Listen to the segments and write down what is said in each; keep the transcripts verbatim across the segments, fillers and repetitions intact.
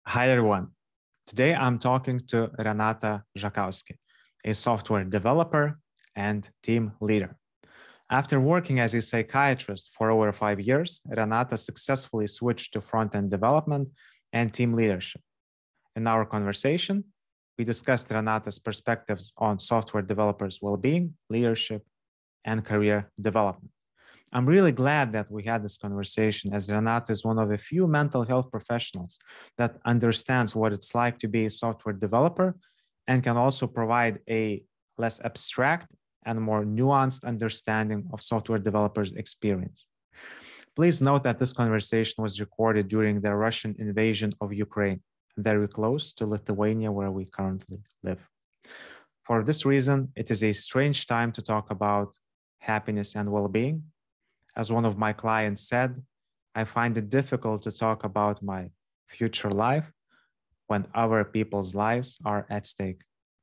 Hi, everyone. Today, I'm talking to Renata Żakowski, a software developer and team leader. After working as a psychiatrist for over five years, Renata successfully switched to front-end development and team leadership. In our conversation, we discussed Renata's perspectives on software developers' well-being, leadership, and career development. I'm really glad that we had this conversation, as Renata is one of the few mental health professionals that understands what it's like to be a software developer and can also provide a less abstract and more nuanced understanding of software developers' experience. Please note that this conversation was recorded during the Russian invasion of Ukraine, very close to Lithuania, where we currently live. For this reason, it is a strange time to talk about happiness and well-being. As one of my clients said, I find it difficult to talk about my future life when other people's lives are at stake.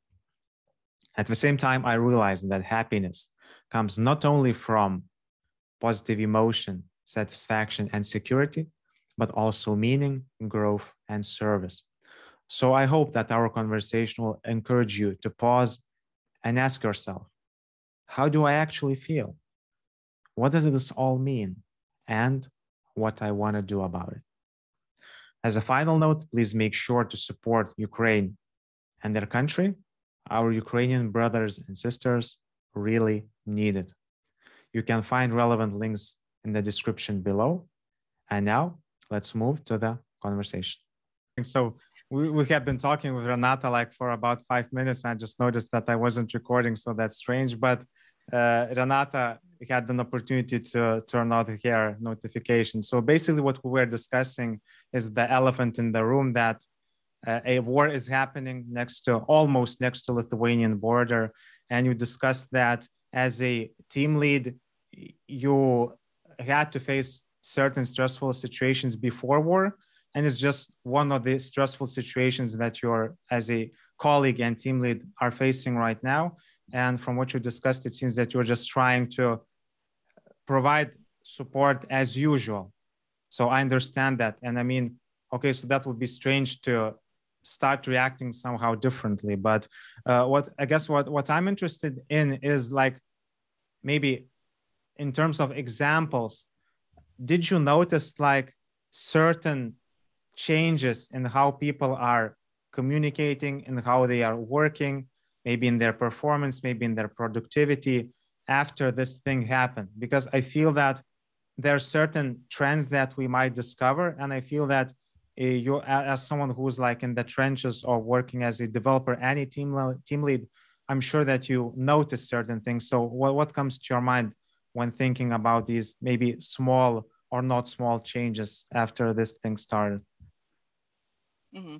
At the same time, I realized that happiness comes not only from positive emotion, satisfaction, and security, but also meaning, growth, and service. So I hope that our conversation will encourage you to pause and ask yourself, how do I actually feel? What does this all mean? And what I want to do about it. As a final note, please make sure to support Ukraine and their country. Our Ukrainian brothers and sisters really need it. You can find relevant links in the description below. And now let's move to the conversation. So we, we have been talking with Renata like for about five minutes. I just noticed that I wasn't recording, so that's strange. But uh, Renata had an opportunity to turn on her notification. So basically what we were discussing is the elephant in the room, that uh, a war is happening next to, almost next to Lithuanian border. And you discussed that as a team lead, you had to face certain stressful situations before war. And it's just one of the stressful situations that you're, as a colleague and team lead, are facing right now. And from what you discussed, it seems that you're just trying to provide support as usual. So I understand that. And I mean, okay, so that would be strange to start reacting somehow differently. But uh, what I guess what, what I'm interested in is like, maybe in terms of examples, did you notice like certain changes in how people are communicating and how they are working, maybe in their performance, maybe in their productivity after this thing happened? Because I feel that there are certain trends that we might discover. And I feel that uh, you, as someone who's like in the trenches or working as a developer and a team, team lead, I'm sure that you notice certain things. So what, what comes to your mind when thinking about these maybe small or not small changes after this thing started? Mm-hmm.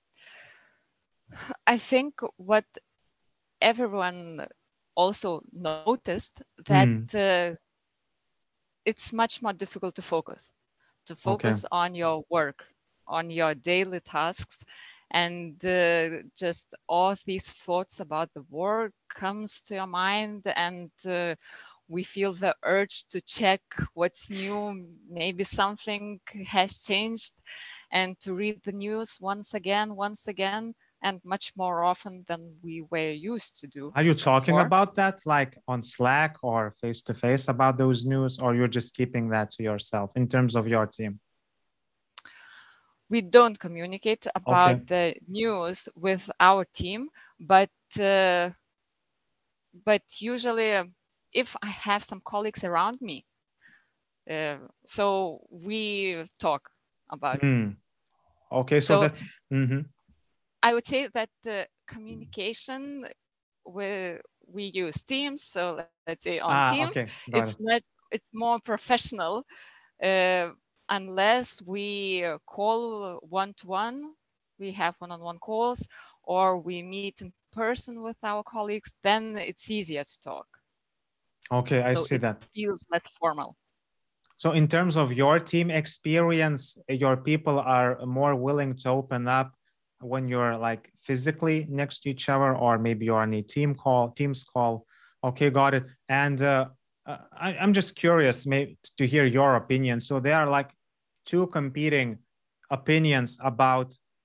I think what everyone also noticed, that Mm. uh, it's much more difficult to focus, to focus Okay. on your work, on your daily tasks. And uh, just all these thoughts about the work comes to your mind, and uh, we feel the urge to check what's new, maybe something has changed, and to read the news once again, once again, and much more often than we were used to do. Are you talking before. about that like on Slack or face to face about those news, or you're just keeping that to yourself in terms of your team? We don't communicate about Okay. the news with our team, but uh, but usually uh, if I have some colleagues around me, uh, so we talk about. Mm. Okay, so So that. Mm-hmm. I would say that the communication, we we use Teams. So let's say on Ah, Teams, okay, got it's it. not it's more professional, uh, unless we call one to one. We have one-on-one calls, or we meet in person with our colleagues. Then it's easier to talk. Okay, I So see it that. feels less formal. So in terms of your team experience, your people are more willing to open up when you're like physically next to each other, or maybe you're on a team call, Teams call. Okay, got it. And uh, uh, I, I'm just curious maybe to hear your opinion. So there are like two competing opinions about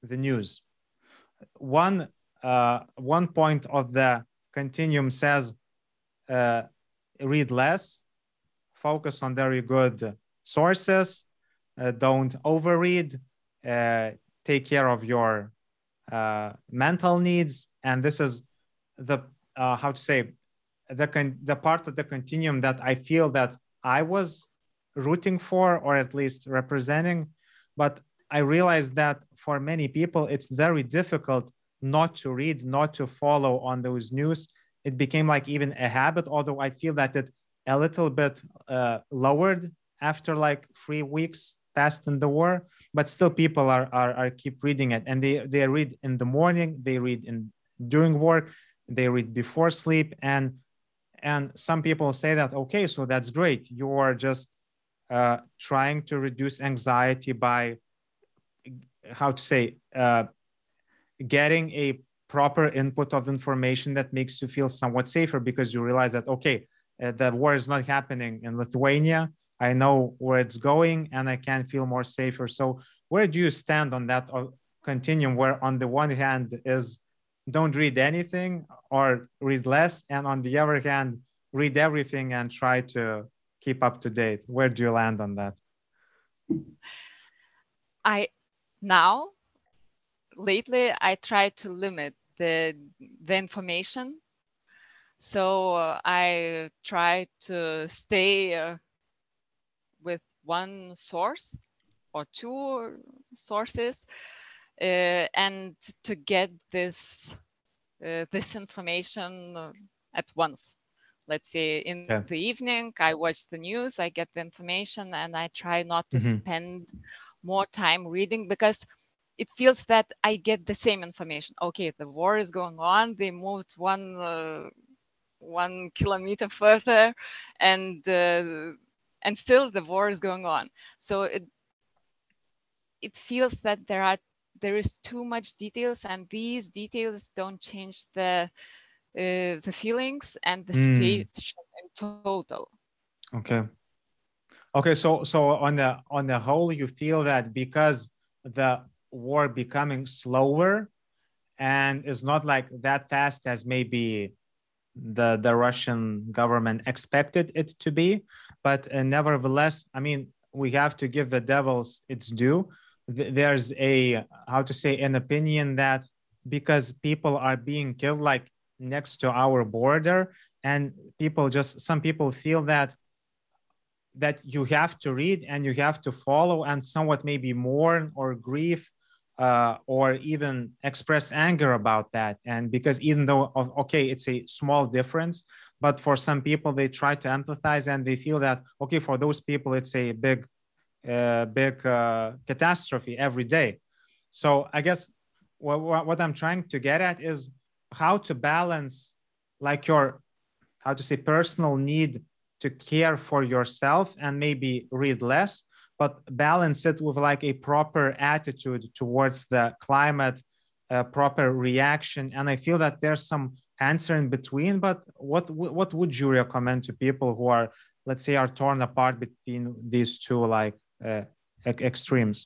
the news. One, uh, one point of the continuum says uh, read less, focus on very good sources, uh, don't overread, uh, take care of your uh, mental needs. And this is the, uh, how to say, the, con- the part of the continuum that I feel that I was rooting for, or at least representing. But I realized that for many people, it's very difficult not to read, not to follow on those news. It became like even a habit, although I feel that it a little bit uh, lowered after like three weeks passed in the war, but still people are, are, are keep reading it. And they, they read in the morning, they read in during work, they read before sleep. And and some people say that, okay, so that's great. You are just uh, trying to reduce anxiety by, how to say, uh, getting a proper input of information that makes you feel somewhat safer, because you realize that, okay, uh, the war is not happening in Lithuania. I know where it's going and I can feel more safer. So where do you stand on that continuum, where on the one hand is don't read anything or read less, and on the other hand, read everything and try to keep up to date? Where do you land on that? I now lately I try to limit the the information. So uh, I try to stay uh, with one source or two sources, uh, and to get this uh, this information at once. Let's say in Okay. the evening, I watch the news, I get the information, and I try not to Mm-hmm. spend more time reading, because it feels that I get the same information. Okay, the war is going on. They moved one uh, one kilometer further, and uh, and still the war is going on. So it it feels that there are there is too much details, and these details don't change the uh, the feelings and the Mm. situation in total. Okay. Okay, so so on the on the whole, you feel that because the war becoming slower and is not like that fast as maybe the the Russian government expected it to be, but uh, nevertheless, I mean, we have to give the devils its due. Th- there's a, how to say, an opinion that because people are being killed like next to our border, and people just some people feel that that you have to read and you have to follow and somewhat maybe mourn or grieve, uh, or even express anger about that. And because even though, okay, it's a small difference, but for some people, they try to empathize and they feel that, okay, for those people, it's a big, uh, big uh, catastrophe every day. So I guess what, what I'm trying to get at is how to balance like your, how to say, personal need to care for yourself and maybe read less, but balance it with like a proper attitude towards the climate, a proper reaction. And I feel that there's some answer in between. But what what would you recommend to people who are, let's say, are torn apart between these two like uh, extremes?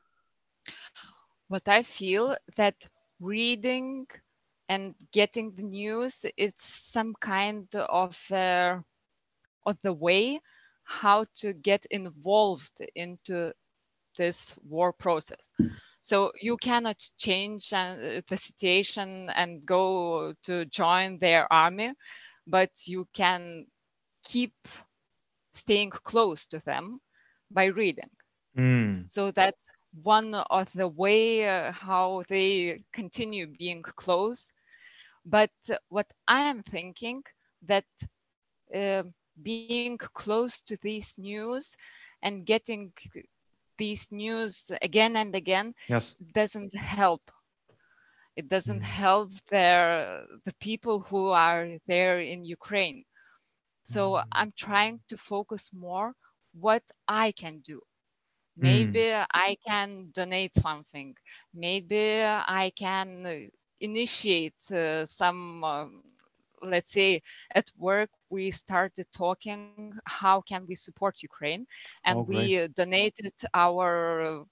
What I feel that reading and getting the news, it's some kind of uh, of the way how to get involved into this war process. So you cannot change uh, the situation and go to join their army, but you can keep staying close to them by reading. Mm. So that's one of the way uh, how they continue being close. But what I am thinking that uh, being close to these news and getting these news again and again, Yes. doesn't help. It doesn't Mm. help their the people who are there in Ukraine. So I'm trying to focus more what I can do. Mm. Maybe I can donate something. Maybe I can uh, initiate uh, some, um, let's say, at work, we started talking, how can we support Ukraine? And Oh, we great. uh, donated our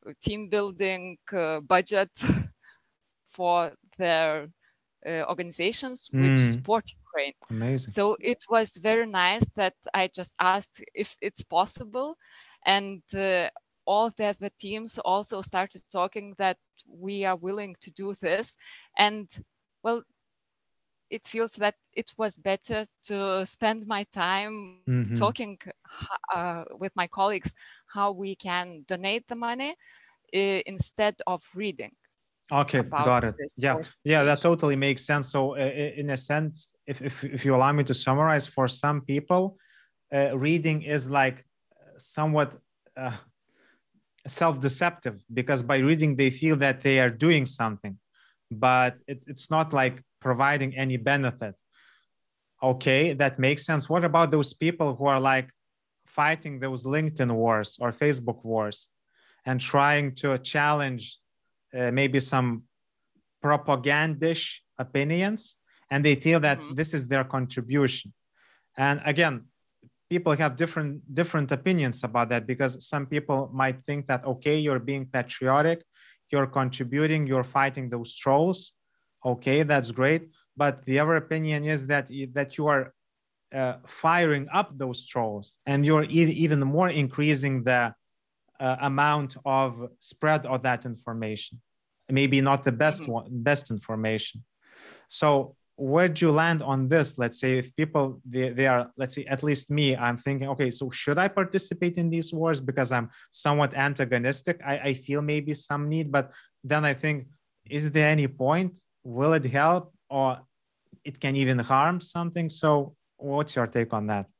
team building uh, budget for their uh, organizations which Mm, support Ukraine. amazing. So it was very nice that I just asked if it's possible, and uh, all the other teams also started talking that we are willing to do this. And well, it feels that it was better to spend my time Mm-hmm. talking uh, with my colleagues how we can donate the money uh, instead of reading Okay, about got it. this Yeah, war yeah, that situation. totally makes sense. So, uh, i- in a sense, if, if if you allow me to summarize, for some people, uh, reading is like somewhat uh, self-deceptive, because by reading they feel that they are doing something, but it, it's not like providing any benefit. Okay, that makes sense. What about those people who are like fighting those LinkedIn wars or Facebook wars and trying to challenge uh, maybe some propagandish opinions, and they feel that Mhm. this is their contribution? And again, people have different different opinions about that, because some people might think that, okay, you're being patriotic, you're contributing, you're fighting those trolls. Okay, that's great. But the other opinion is that that you are uh, firing up those trolls, and you're e- even more increasing the uh, amount of spread of that information, maybe not the best Mhm. one, best information. So where do you land on this? Let's say if people they, they are, let's say, at least me, I'm thinking, okay, so should I participate in these wars because I'm somewhat antagonistic? I, I feel maybe some need, but then I think, is there any point? Will it help, or it can even harm something? So what's your take on that?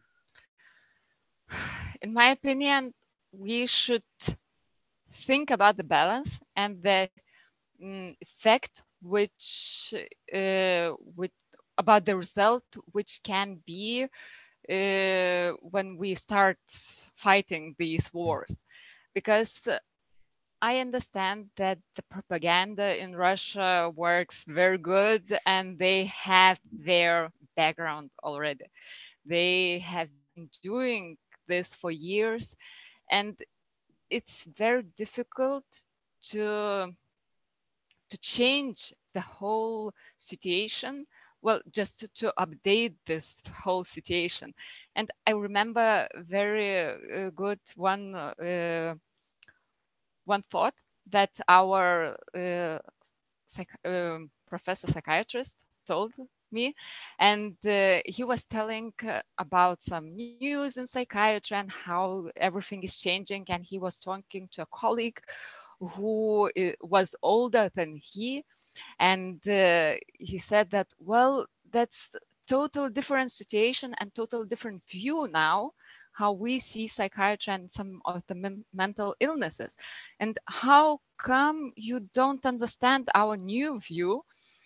In my opinion, we should think about the balance and the mm, effect which uh, which about the result which can be uh, when we start fighting these wars, because uh, I understand that the propaganda in Russia works very good and they have their background already. They have been doing this for years, and it's very difficult to to change the whole situation. Well, just to, to update this whole situation. And I remember very uh, good one uh, one thought that our uh, psych- um, professor psychiatrist told me, and uh, he was telling uh, about some news in psychiatry and how everything is changing, and he was talking to a colleague who uh, was older than he, and uh, he said that, well, that's total different situation and total different view now how we see psychiatry and some of the men- mental illnesses, and how come you don't understand our new view?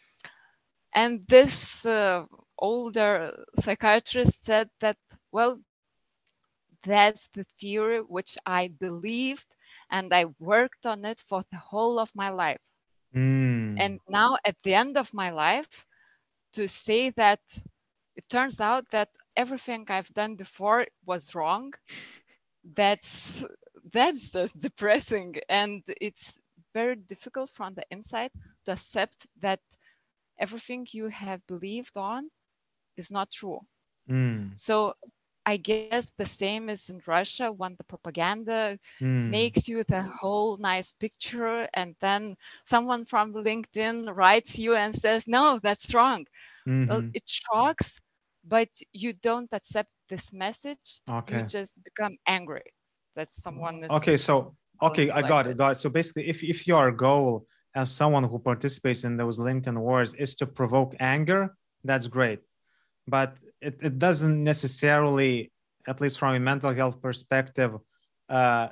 And this uh, older psychiatrist said that, well, that's the theory which I believed and I worked on it for the whole of my life. Mm. And now at the end of my life, to say that it turns out that everything I've done before was wrong, that's that's just depressing, and it's very difficult from the inside to accept that everything you have believed on is not true. Mm. So I guess the same is in Russia when the propaganda Mm. makes you the whole nice picture, and then someone from LinkedIn writes you and says, no, that's wrong. Well, Mm-hmm. it shocks, but you don't accept this message. You Okay. just become angry that someone Okay, is so telling okay, you I like got it, this. got it. So basically, if if your goal as someone who participates in those LinkedIn wars is to provoke anger, that's great. But it, it doesn't necessarily, at least from a mental health perspective, uh,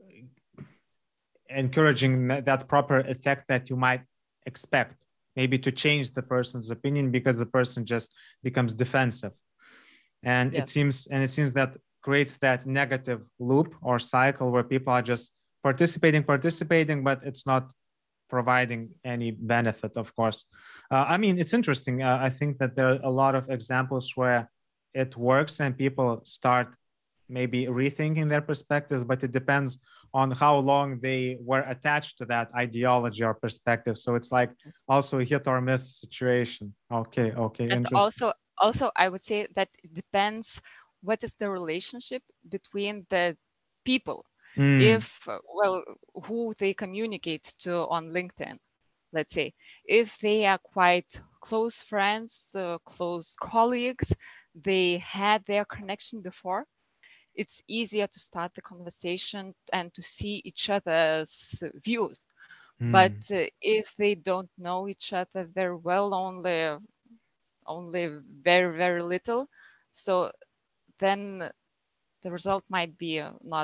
encouraging that proper effect that you might expect, maybe to change the person's opinion because the person just becomes defensive. And it Yes. seems and it seems that creates that negative loop or cycle where people are just participating participating but it's not providing any benefit, of course. uh, I mean, it's interesting. uh, I think that there are a lot of examples where it works and people start maybe rethinking their perspectives, but it depends on how long they were attached to that ideology or perspective. So it's like also a hit or miss situation. Okay, okay, and interesting. also also I would say that it depends what is the relationship between the people. Mm. If uh, well, who they communicate to on LinkedIn, let's say, if they are quite close friends, uh, close colleagues, they had their connection before, it's easier to start the conversation and to see each other's views. Mm. But uh, if they don't know each other very well, only only very very little, so then the result might be uh, not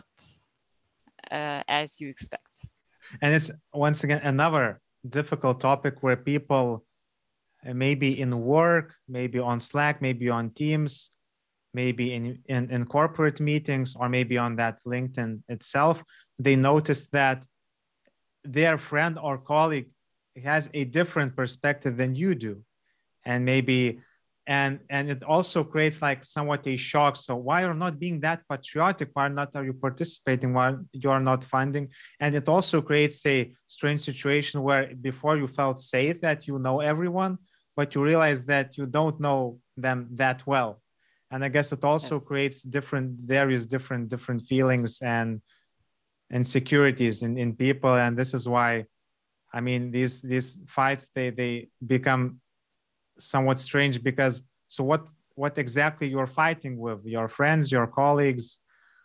uh, as you expect. And it's once again another difficult topic where people uh, maybe in work, maybe on Slack, maybe on Teams, maybe in, in, in corporate meetings, or maybe on that LinkedIn itself, they notice that their friend or colleague has a different perspective than you do. And maybe and and it also creates like somewhat a shock. So why are you not being that patriotic? Why not are you participating? Why you are not funding? And it also creates a strange situation where before you felt safe that you know everyone, but you realize that you don't know them that well. And I guess it also Yes. creates different various different different feelings and insecurities in, in people. And this is why I mean these these fights they they become somewhat strange, because so what what exactly you're fighting with? Your friends, your colleagues,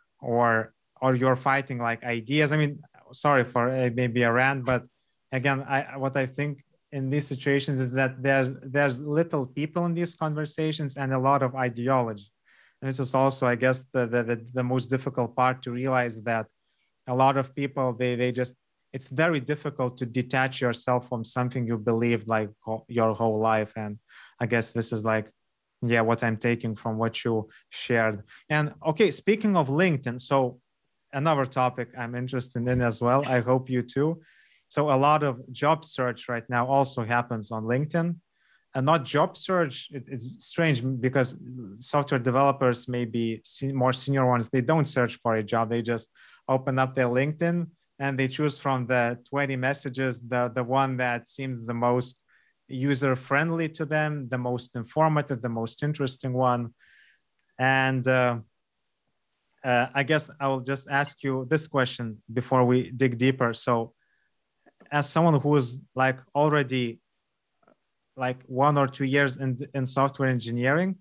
or or you're fighting like ideas? I mean, sorry for uh, maybe a rant, but again, I what I think in these situations is that there's there's little people in these conversations and a lot of ideology. And this is also, I guess, the the, the most difficult part, to realize that a lot of people they they just it's very difficult to detach yourself from something you believed like your whole life. And I guess this is like, yeah, what I'm taking from what you shared. And okay, speaking of LinkedIn, so another topic I'm interested in as well, I hope you too. So a lot of job search right now also happens on LinkedIn. And not job search, it, it's strange because software developers, maybe more senior ones, they don't search for a job, they just open up their LinkedIn and they choose from the twenty messages the, the one that seems the most user friendly to them, the most informative, the most interesting one. And uh, uh, I guess I will just ask you this question before we dig deeper. So as someone who is like already like one or two years in, in software engineering,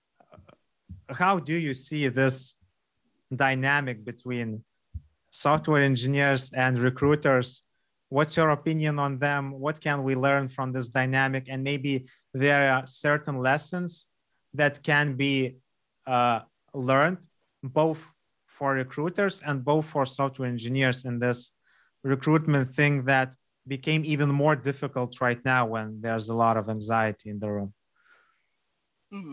how do you see this dynamic between software engineers and recruiters? What's your opinion on them? What can we learn from this dynamic? And maybe there are certain lessons that can be uh, learned both for recruiters and both for software engineers in this recruitment thing that became even more difficult right now when there's a lot of anxiety in the room. Mm-hmm.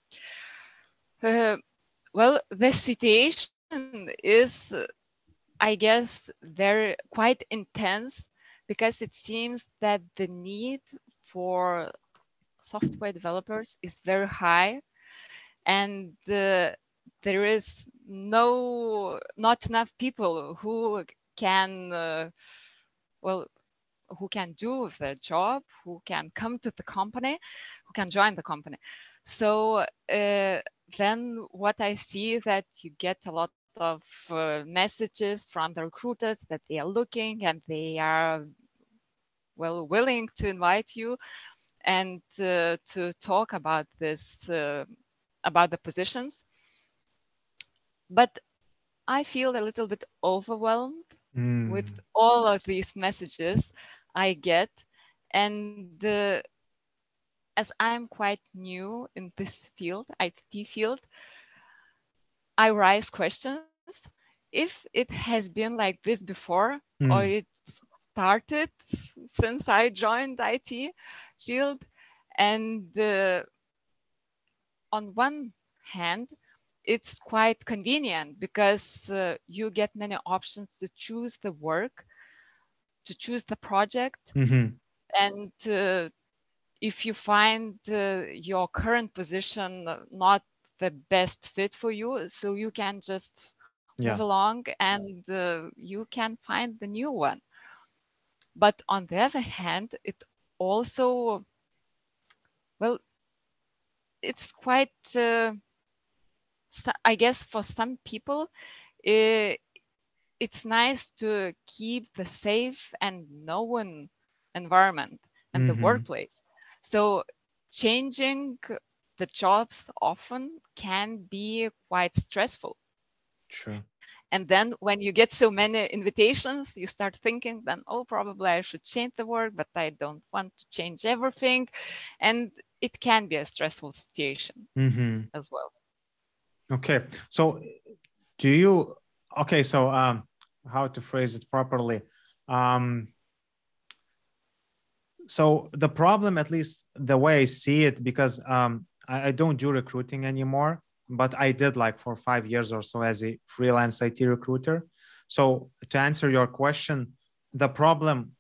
Uh, well, the situation is, uh, I guess, very quite intense, because it seems that the need for software developers is very high, and uh, there is no not enough people who can uh, well who can do the job, who can come to the company, who can join the company. So uh, then what I see that you get a lot of uh, messages from the recruiters that they are looking and they are well willing to invite you and uh, to talk about this uh, about the positions. But I feel a little bit overwhelmed Mm. with all of these messages I get. And uh, as I'm quite new in this field, I T field, I raise questions if it has been like this before, mm. or it started since I joined I T field. And uh, on one hand, it's quite convenient because uh, you get many options to choose the work, to choose the project. Mm-hmm. And uh, if you find uh, your current position not the best fit for you, so you can just yeah. move along, and uh, you can find the new one. But on the other hand, it also, well, it's quite, uh, so- I guess for some people, uh, it's nice to keep the safe and known environment and the Mm-hmm. workplace. So changing the jobs often can be quite stressful. True. And then when you get so many invitations, you start thinking then, oh, probably I should change the work, but I don't want to change everything. And it can be a stressful situation Mm-hmm. as well. Okay. So do you, okay, so um, how to phrase it properly? Um, so the problem, at least the way I see it, because um, I, I don't do recruiting anymore, but I did like for five years or so as a freelance I T recruiter. So to answer your question, the problem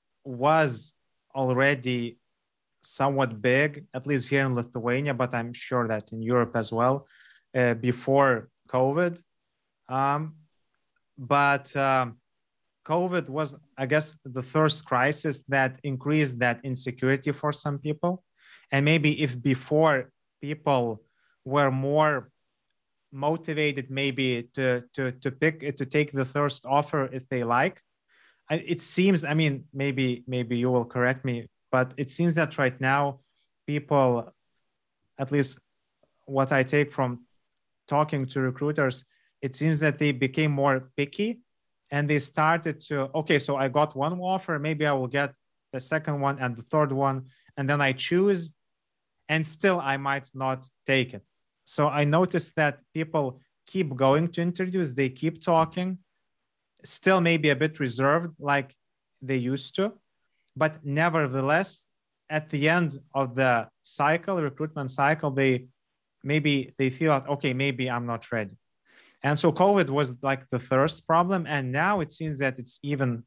was already somewhat big, at least here in Lithuania, but I'm sure that in Europe as well, uh, before COVID. Um, but um, COVID was, I guess, the first crisis that increased that insecurity for some people. And maybe if before people were more motivated, maybe to to to pick to take the first offer if they like, it seems. I mean, maybe maybe you will correct me, but it seems that right now, people, at least what I take from talking to recruiters, it seems that they became more picky and they started to, okay, so I got one offer, maybe I will get the second one and the third one, and then I choose, and still I might not take it. So I noticed that people keep going to interviews, they keep talking, still maybe a bit reserved like they used to, but nevertheless, at the end of the cycle, recruitment cycle, they maybe they feel like, okay, maybe I'm not ready. And so COVID was like the first problem. And now it seems that it's even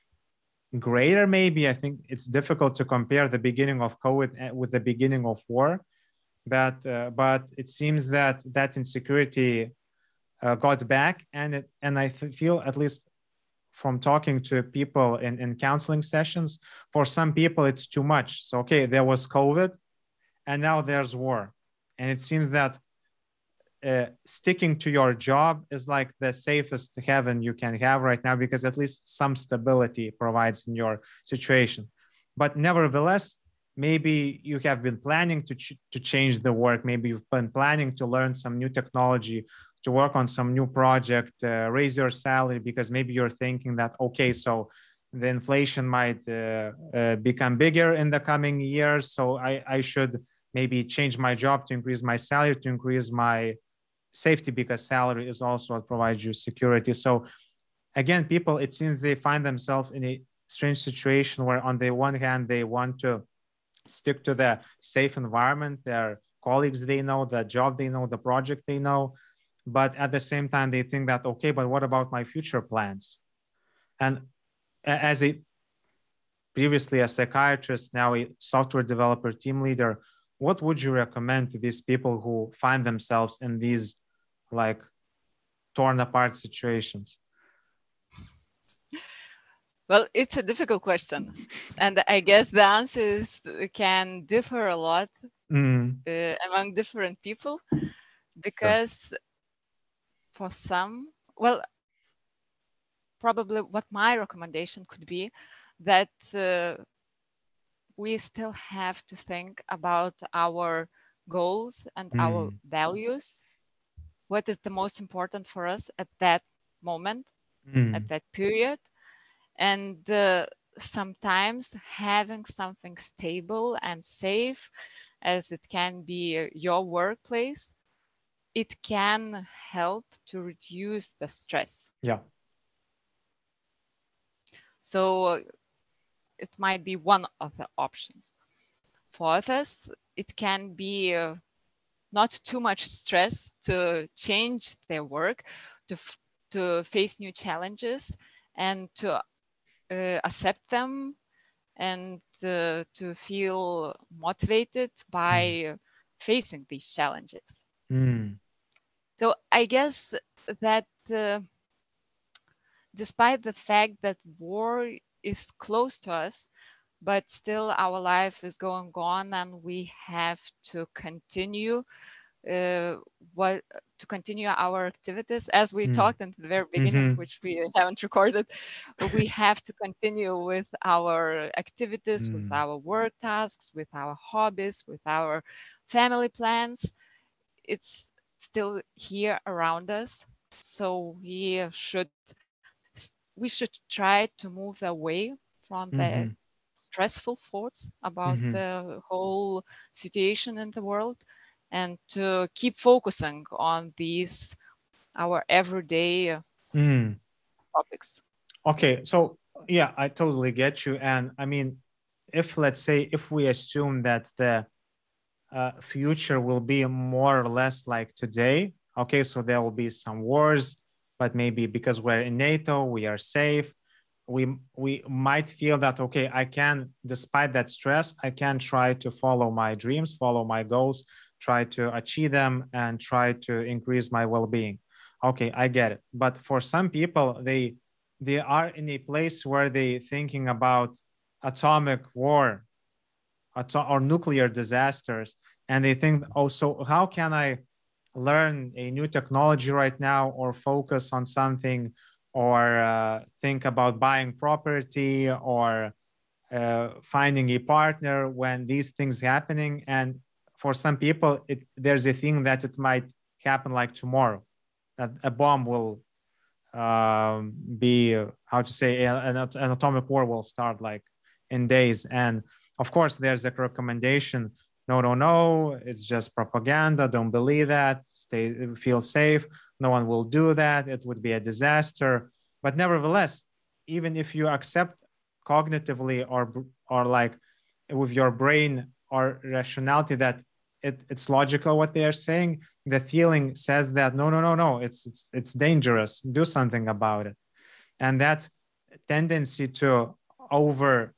greater, maybe. I think it's difficult to compare the beginning of COVID with the beginning of war. But, uh, but it seems that that insecurity uh, got back. And, it, and I feel, at least from talking to people in, in counseling sessions, for some people, it's too much. So, okay, there was COVID and now there's war. And it seems that uh, sticking to your job is like the safest haven you can have right now, because at least some stability provides in your situation. But nevertheless, maybe you have been planning to, ch- to change the work. Maybe you've been planning to learn some new technology, to work on some new project, uh, raise your salary, because maybe you're thinking that, okay, so the inflation might uh, uh, become bigger in the coming years. So I, I should maybe change my job to increase my salary, to increase my safety, because salary is also what provides you security. So again, people, it seems they find themselves in a strange situation where on the one hand, they want to stick to the safe environment, their colleagues they know, the job they know, the project they know. But at the same time, they think that, okay, but what about my future plans? And as a previously a psychiatrist, now a software developer, team leader, what would you recommend to these people who find themselves in these like torn apart situations? Well, it's a difficult question. And I guess the answers can differ a lot Mm. uh, among different people, Sure. because for some, well, probably what my recommendation could be that uh, we still have to think about our goals and our Mm. values. What is the most important for us at that moment, at Mm. that period? And uh, sometimes having something stable and safe, as it can be your workplace, it can help to reduce the stress. Yeah. So it might be one of the options. For others, it can be uh, not too much stress to change their work, to, f- to face new challenges, and to uh, accept them, and uh, to feel motivated Mm. by facing these challenges. Mm. So I guess that uh, despite the fact that war is close to us, but still our life is going on and we have to continue uh, what to continue our activities as we Mm. talked in the very beginning, Mm-hmm. which we haven't recorded. We have to continue with our activities, with Mm. our work tasks, with our hobbies, with our family plans. It's still here around us, so we should we should try to move away from the Mm-hmm. stressful thoughts about Mm-hmm. the whole situation in the world and to keep focusing on these our everyday Mm. topics. Okay, so yeah, I totally get you. And I mean, if let's say if we assume that the uh, future will be more or less like today, okay, so there will be some wars, but maybe because we're in NATO, we are safe. We we might feel that okay, I can, despite that stress, I can try to follow my dreams, follow my goals, try to achieve them, and try to increase my well-being. Okay, I get it. But for some people, they they are in a place where they thinking about atomic war or nuclear disasters, and they think, oh, so how can I learn a new technology right now, or focus on something, or uh, think about buying property, or uh, finding a partner when these things happening? And for some people, it, there's a thing that it might happen like tomorrow, that a bomb will um, be uh, how to say an, an atomic war will start like in days. And of course there's a recommendation, no no no, it's just propaganda, don't believe that, stay, feel safe, no one will do that, it would be a disaster. But nevertheless, even if you accept cognitively, or or like with your brain or rationality, that it, it's logical what they are saying, the feeling says that no no no no, it's it's it's dangerous, do something about it. And that tendency to over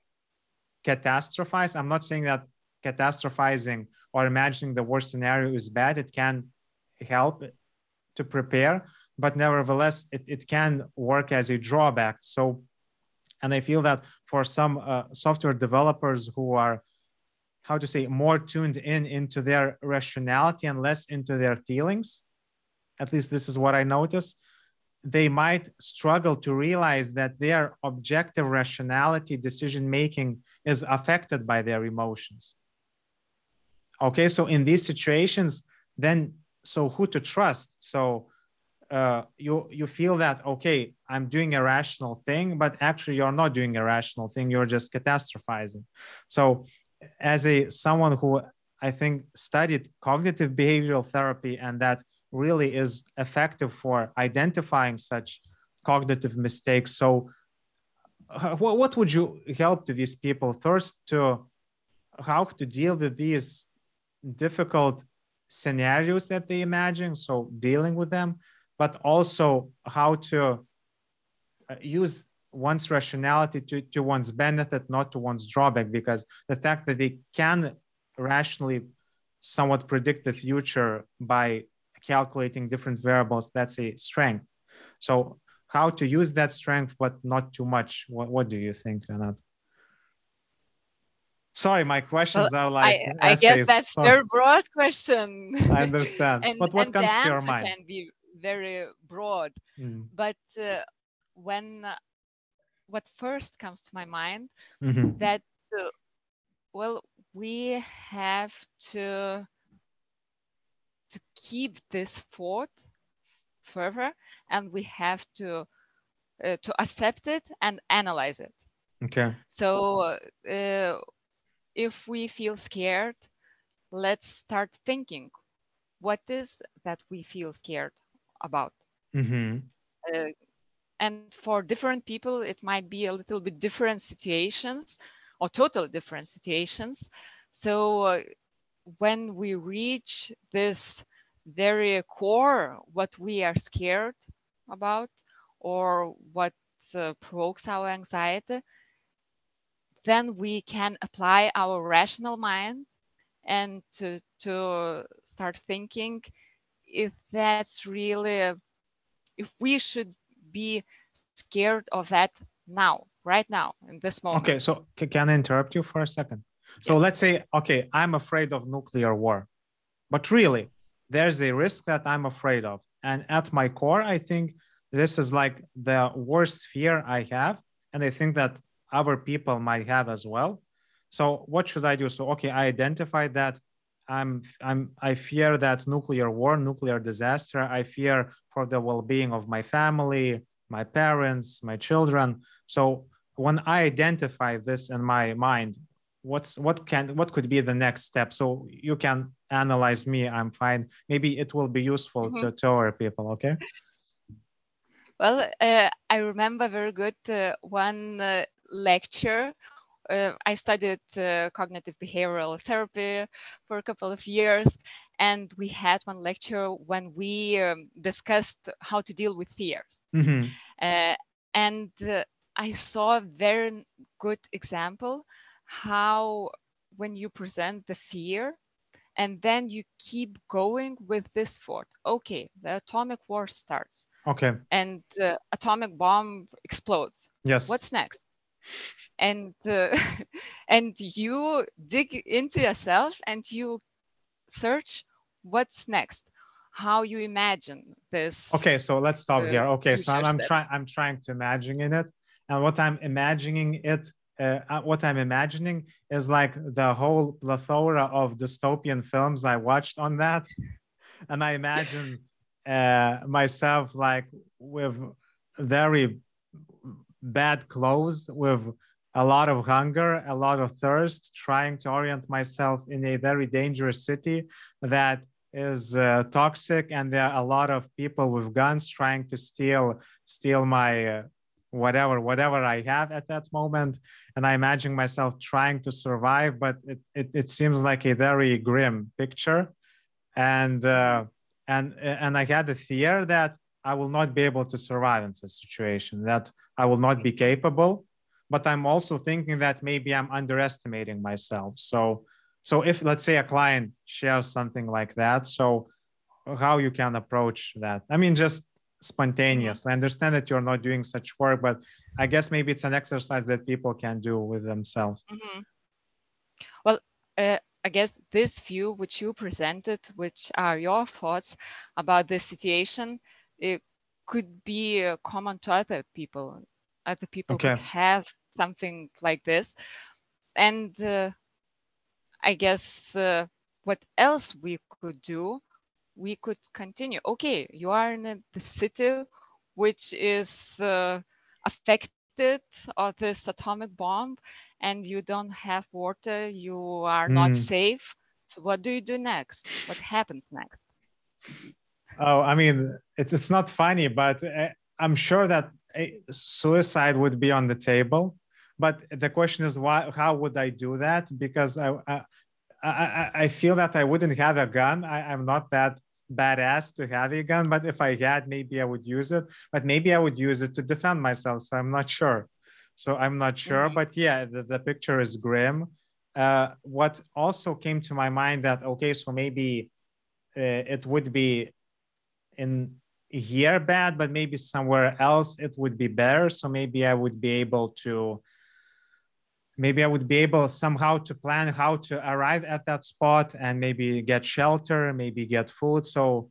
catastrophize, I'm not saying that catastrophizing or imagining the worst scenario is bad, it can help to prepare, but nevertheless it, it can work as a drawback. So, and I feel that for some uh, software developers who are, how to say, more tuned in into their rationality and less into their feelings, at least this is what I notice, they might struggle to realize that their objective rationality decision making is affected by their emotions. Okay, so in these situations, then so who to trust? So uh, you you feel that okay, I'm doing a rational thing, but actually you're not doing a rational thing. You're just catastrophizing. So, as a someone who I think studied cognitive behavioral therapy, and that really is effective for identifying such cognitive mistakes. So, uh, what what would you help to these people first to how to deal with these difficult scenarios that they imagine, so dealing with them, but also how to uh, use one's rationality to, to one's benefit, not to one's drawback, because the fact that they can rationally somewhat predict the future by calculating different variables, that's a strength. So how to use that strength, but not too much. What, what do you think, Renat? Sorry, my Well, questions are I like I guess essays. that's So very broad question, I understand. and But what and the comes to your answer mind? can be very broad. Mm. But uh, when uh, what first comes to my mind, Mm-hmm. that uh, well, we have to to keep this thought further, and we have to uh, to accept it and analyze it. Okay. So uh, if we feel scared, let's start thinking, what is that we feel scared about? Mm-hmm. Uh, and for different people, it might be a little bit different situations or totally different situations. So uh, when we reach this very core, what we are scared about or what uh, provokes our anxiety, then we can apply our rational mind and to, to start thinking if that's really if we should be scared of that now, right now, in this moment. Okay, so can I interrupt you for a second? So Yeah. let's say, okay, I'm afraid of nuclear war, but really, there's a risk that I'm afraid of. And at my core, I think this is like the worst fear I have. And I think that other people might have as well. So what should I do? So, okay, I identify that I'm, I'm, I fear that nuclear war, nuclear disaster. I fear for the well-being of my family, my parents, my children. So when I identify this in my mind, what's what can what could be the next step? So you can analyze me. I'm fine. Maybe it will be useful Mm-hmm. to, to our people. Okay. Well, uh, I remember very good uh, one uh, lecture. Uh, I studied uh, cognitive behavioral therapy for a couple of years, and we had one lecture when we um, discussed how to deal with fears. Mm-hmm. Uh, and uh, I saw a very good example how when you present the fear and then you keep going with this thought, okay, the atomic war starts. Okay. And the atomic bomb explodes. Yes. What's next? And uh, and you dig into yourself and you search what's next, how you imagine this. Okay, so let's stop uh, here. Okay, so I'm, I'm step. trying I'm trying to imagine in it, and what I'm imagining it uh, what I'm imagining is like the whole plethora of dystopian films I watched on that, and I imagine uh, myself like with very bad clothes, with a lot of hunger, a lot of thirst, trying to orient myself in a very dangerous city that is uh, toxic, and there are a lot of people with guns trying to steal steal my uh, whatever whatever I have at that moment. And I imagine myself trying to survive, but it it, it seems like a very grim picture. And uh, and and I had the fear that I will not be able to survive in such a situation, that I will not be capable. But I'm also thinking that maybe I'm underestimating myself. So so if, let's say, a client shares something like that, so how you can approach that? I mean, just spontaneously. Mm-hmm. I understand that you're not doing such work, but I guess maybe it's an exercise that people can do with themselves. Mm-hmm. Well, uh, I guess this view which you presented, which are your thoughts about this situation, it could be uh, common to other people. Other people Okay. could have something like this. And uh, I guess uh, what else we could do, we could continue. Okay, you are in a, the city which is uh, affected of this atomic bomb, and you don't have water, you are mm. not safe. So what do you do next? What happens next? Oh, I mean, it's it's not funny, but I'm sure that suicide would be on the table. But the question is, why? How would I do that? Because I I, I, I feel that I wouldn't have a gun. I, I'm not that badass to have a gun. But if I had, maybe I would use it. But maybe I would use it to defend myself. So I'm not sure. So I'm not sure. Mm-hmm. But yeah, the, the picture is grim. Uh, what also came to my mind that, okay, so maybe uh, it would be in here bad, but maybe somewhere else it would be better. So maybe I would be able to, maybe I would be able somehow to plan how to arrive at that spot and maybe get shelter, maybe get food. So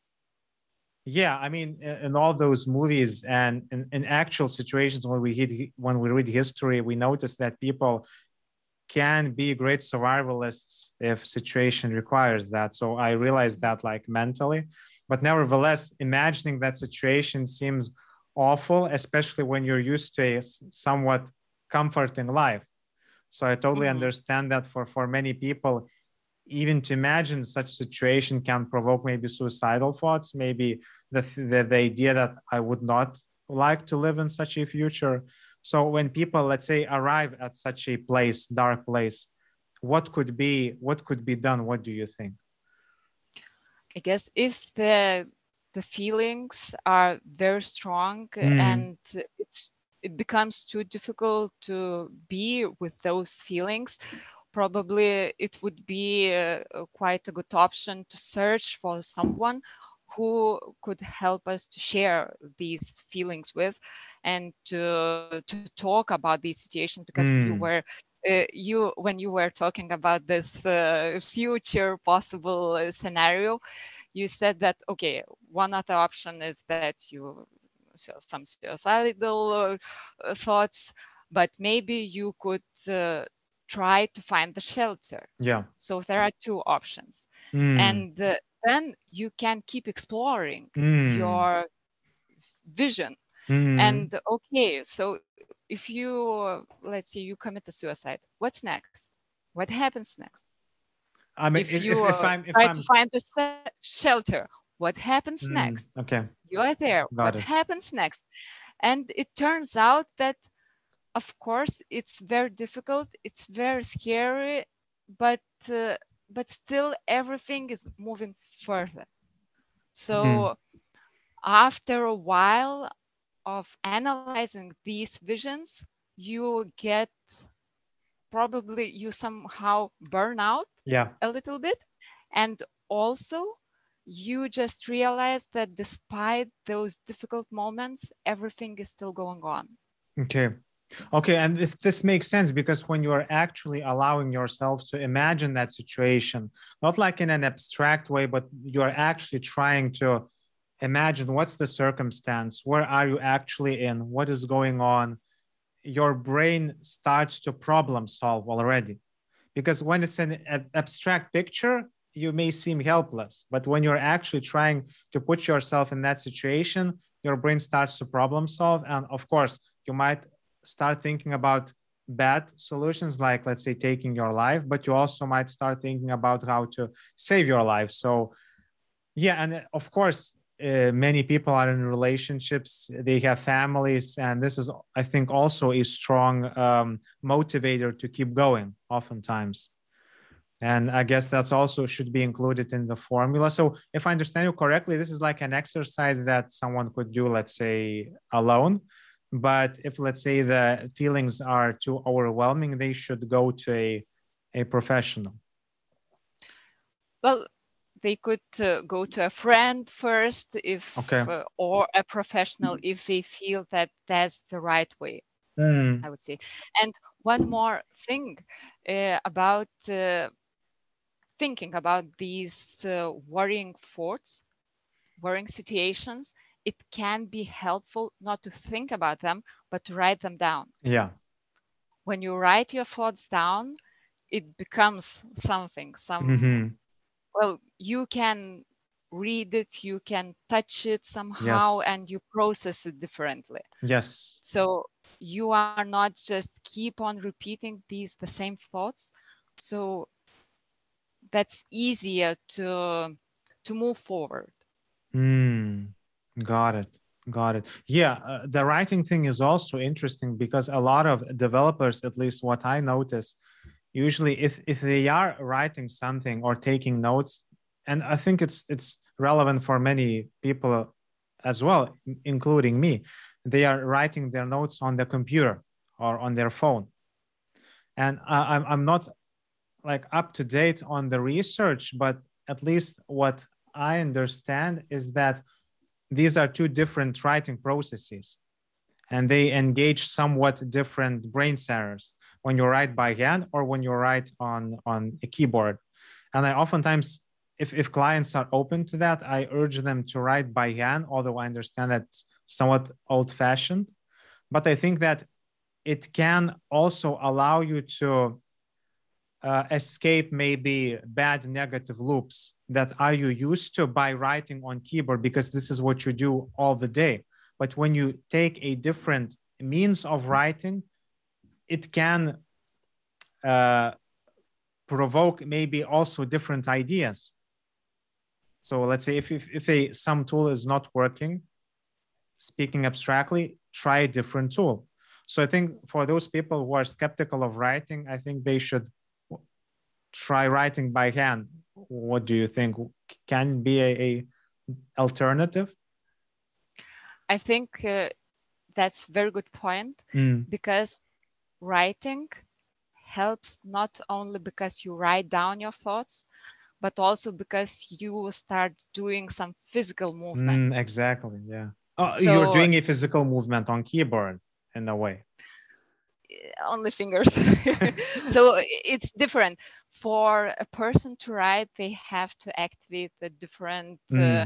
yeah, I mean, in, in all those movies and in, in actual situations, when we hit, when we read history, we notice that people can be great survivalists if situation requires that. So I realized that like mentally, but nevertheless, imagining that situation seems awful, especially when you're used to a somewhat comforting life. So I totally mm-hmm. understand that for, for many people, even to imagine such situation can provoke maybe suicidal thoughts, maybe the, the, the idea that I would not like to live in such a future. So when people, let's say, arrive at such a place, dark place, what could be, what could be done? What do you think? I guess if the the feelings are very strong mm. and it's, it becomes too difficult to be with those feelings, probably it would be a, a quite a good option to search for someone who could help us to share these feelings with and to, to talk about these situations, because mm. you were uh, you when you were talking about this uh, future possible uh, scenario, you said that, okay, one other option is that you so some suicidal uh, thoughts, but maybe you could uh, try to find the shelter. Yeah. So there are two options. Mm. And uh, then you can keep exploring mm. your vision. Mm. And okay, so if you, uh, let's say you commit a suicide, what's next? What happens next? I mean, if, if, you if, if uh, I'm, if try I'm... to find the shelter, what happens mm. next? Okay. You are there. Got what it. happens next? And it turns out that, of course, it's very difficult. It's very scary, but uh, but still everything is moving further. So mm. after a while of analyzing these visions, you get probably you somehow burn out yeah. a little bit. And also you just realize that despite those difficult moments, everything is still going on. Okay. Okay, and this this makes sense, because when you are actually allowing yourself to imagine that situation, not like in an abstract way, but you are actually trying to imagine what's the circumstance, where are you actually in, what is going on, your brain starts to problem solve already. Because when it's an abstract picture, you may seem helpless, but when you're actually trying to put yourself in that situation, your brain starts to problem solve. And of course, you might start thinking about bad solutions, like, let's say, taking your life, but you also might start thinking about how to save your life. So yeah, and of course, uh, many people are in relationships, they have families, and this is, I think, also a strong um, motivator to keep going oftentimes. And I guess that's also should be included in the formula. So if I understand you correctly, this is like an exercise that someone could do, let's say, alone. But if, let's say, the feelings are too overwhelming, they should go to a, a professional. Well, they could uh, go to a friend first, if okay. uh, or a professional, if they feel that that's the right way, mm. I would say. And one more thing uh, about uh, thinking about these uh, worrying thoughts, worrying situations, it can be helpful not to think about them, but to write them down. Yeah. When you write your thoughts down, it becomes something, some, mm-hmm. well, you can read it, you can touch it somehow, yes. and you process it differently. Yes. So you are not just keep on repeating these, the same thoughts. So that's easier to, to move forward. Mm, got it. Got it. Yeah, uh, the writing thing is also interesting, because a lot of developers, at least what I notice, usually if, if they are writing something or taking notes, and I think it's it's relevant for many people as well, including me, they are writing their notes on the computer or on their phone. And I, I'm, I'm not like up to date on the research, but at least what I understand is that these are two different writing processes, and they engage somewhat different brain centers when you write by hand or when you write on, on a keyboard. And I oftentimes, if, if clients are open to that, I urge them to write by hand, although I understand that's somewhat old-fashioned. But I think that it can also allow you to uh, escape maybe bad negative loops that are you used to by writing on keyboard, because this is what you do all the day. But when you take a different means of writing, it can uh, provoke maybe also different ideas. So let's say if, if, if a some tool is not working, speaking abstractly, try a different tool. So I think for those people who are skeptical of writing, I think they should try writing by hand. What do you think? Can be a, a alternative? I think uh, that's a very good point, mm. because writing helps not only because you write down your thoughts, but also because you start doing some physical movement. Mm, exactly. Yeah. Oh, you're So doing a physical movement on keyboard in a way. only fingers. So it's different. For a person to write, they have to activate the different uh, Mm,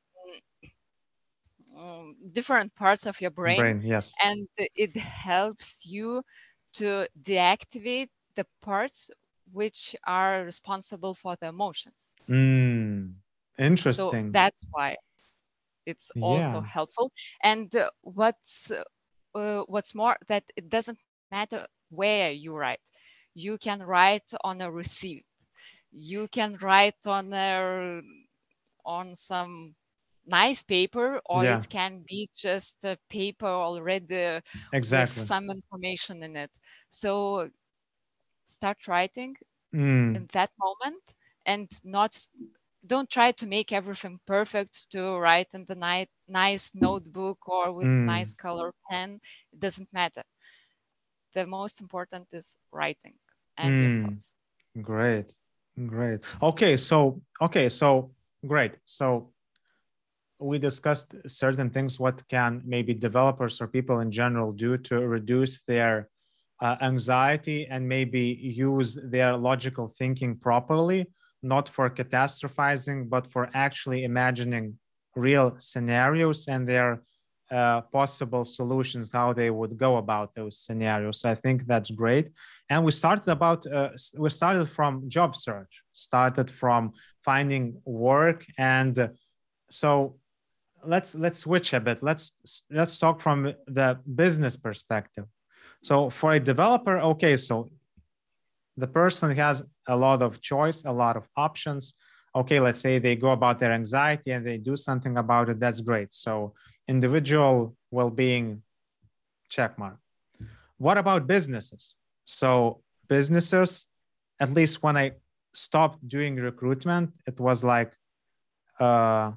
um, different parts of your brain, brain. Yes. and it helps you to deactivate the parts which are responsible for the emotions. Mm, So interesting. that's why it's also Yeah. helpful. And uh, what's uh, what's more, that it doesn't matter where you write. You can write on a receipt. You can write on a on some nice paper, or Yeah. it can be just a paper already with Exactly. some information in it. So start writing Mm, in that moment, and not don't try to make everything perfect to write in the ni- nice notebook or with mm, nice color pen. It doesn't matter. The most important is writing and your mm. thoughts. Great. Great. Okay. So, okay. So, great. So, we discussed certain things what can maybe developers or people in general do to reduce their uh, anxiety and maybe use their logical thinking properly, not for catastrophizing but for actually imagining real scenarios and their uh, possible solutions, how they would go about those scenarios. So I think that's great. And we started about uh, we started from job search, started from finding work, and uh, so let's let's switch a bit. Let's let's talk from the business perspective. So for a developer, okay, so the person has a lot of choice, a lot of options. Okay, let's say they go about their anxiety and they do something about it. That's great. So individual well-being, check mark. What about businesses? So businesses, at least when I stopped doing recruitment, it was like uh,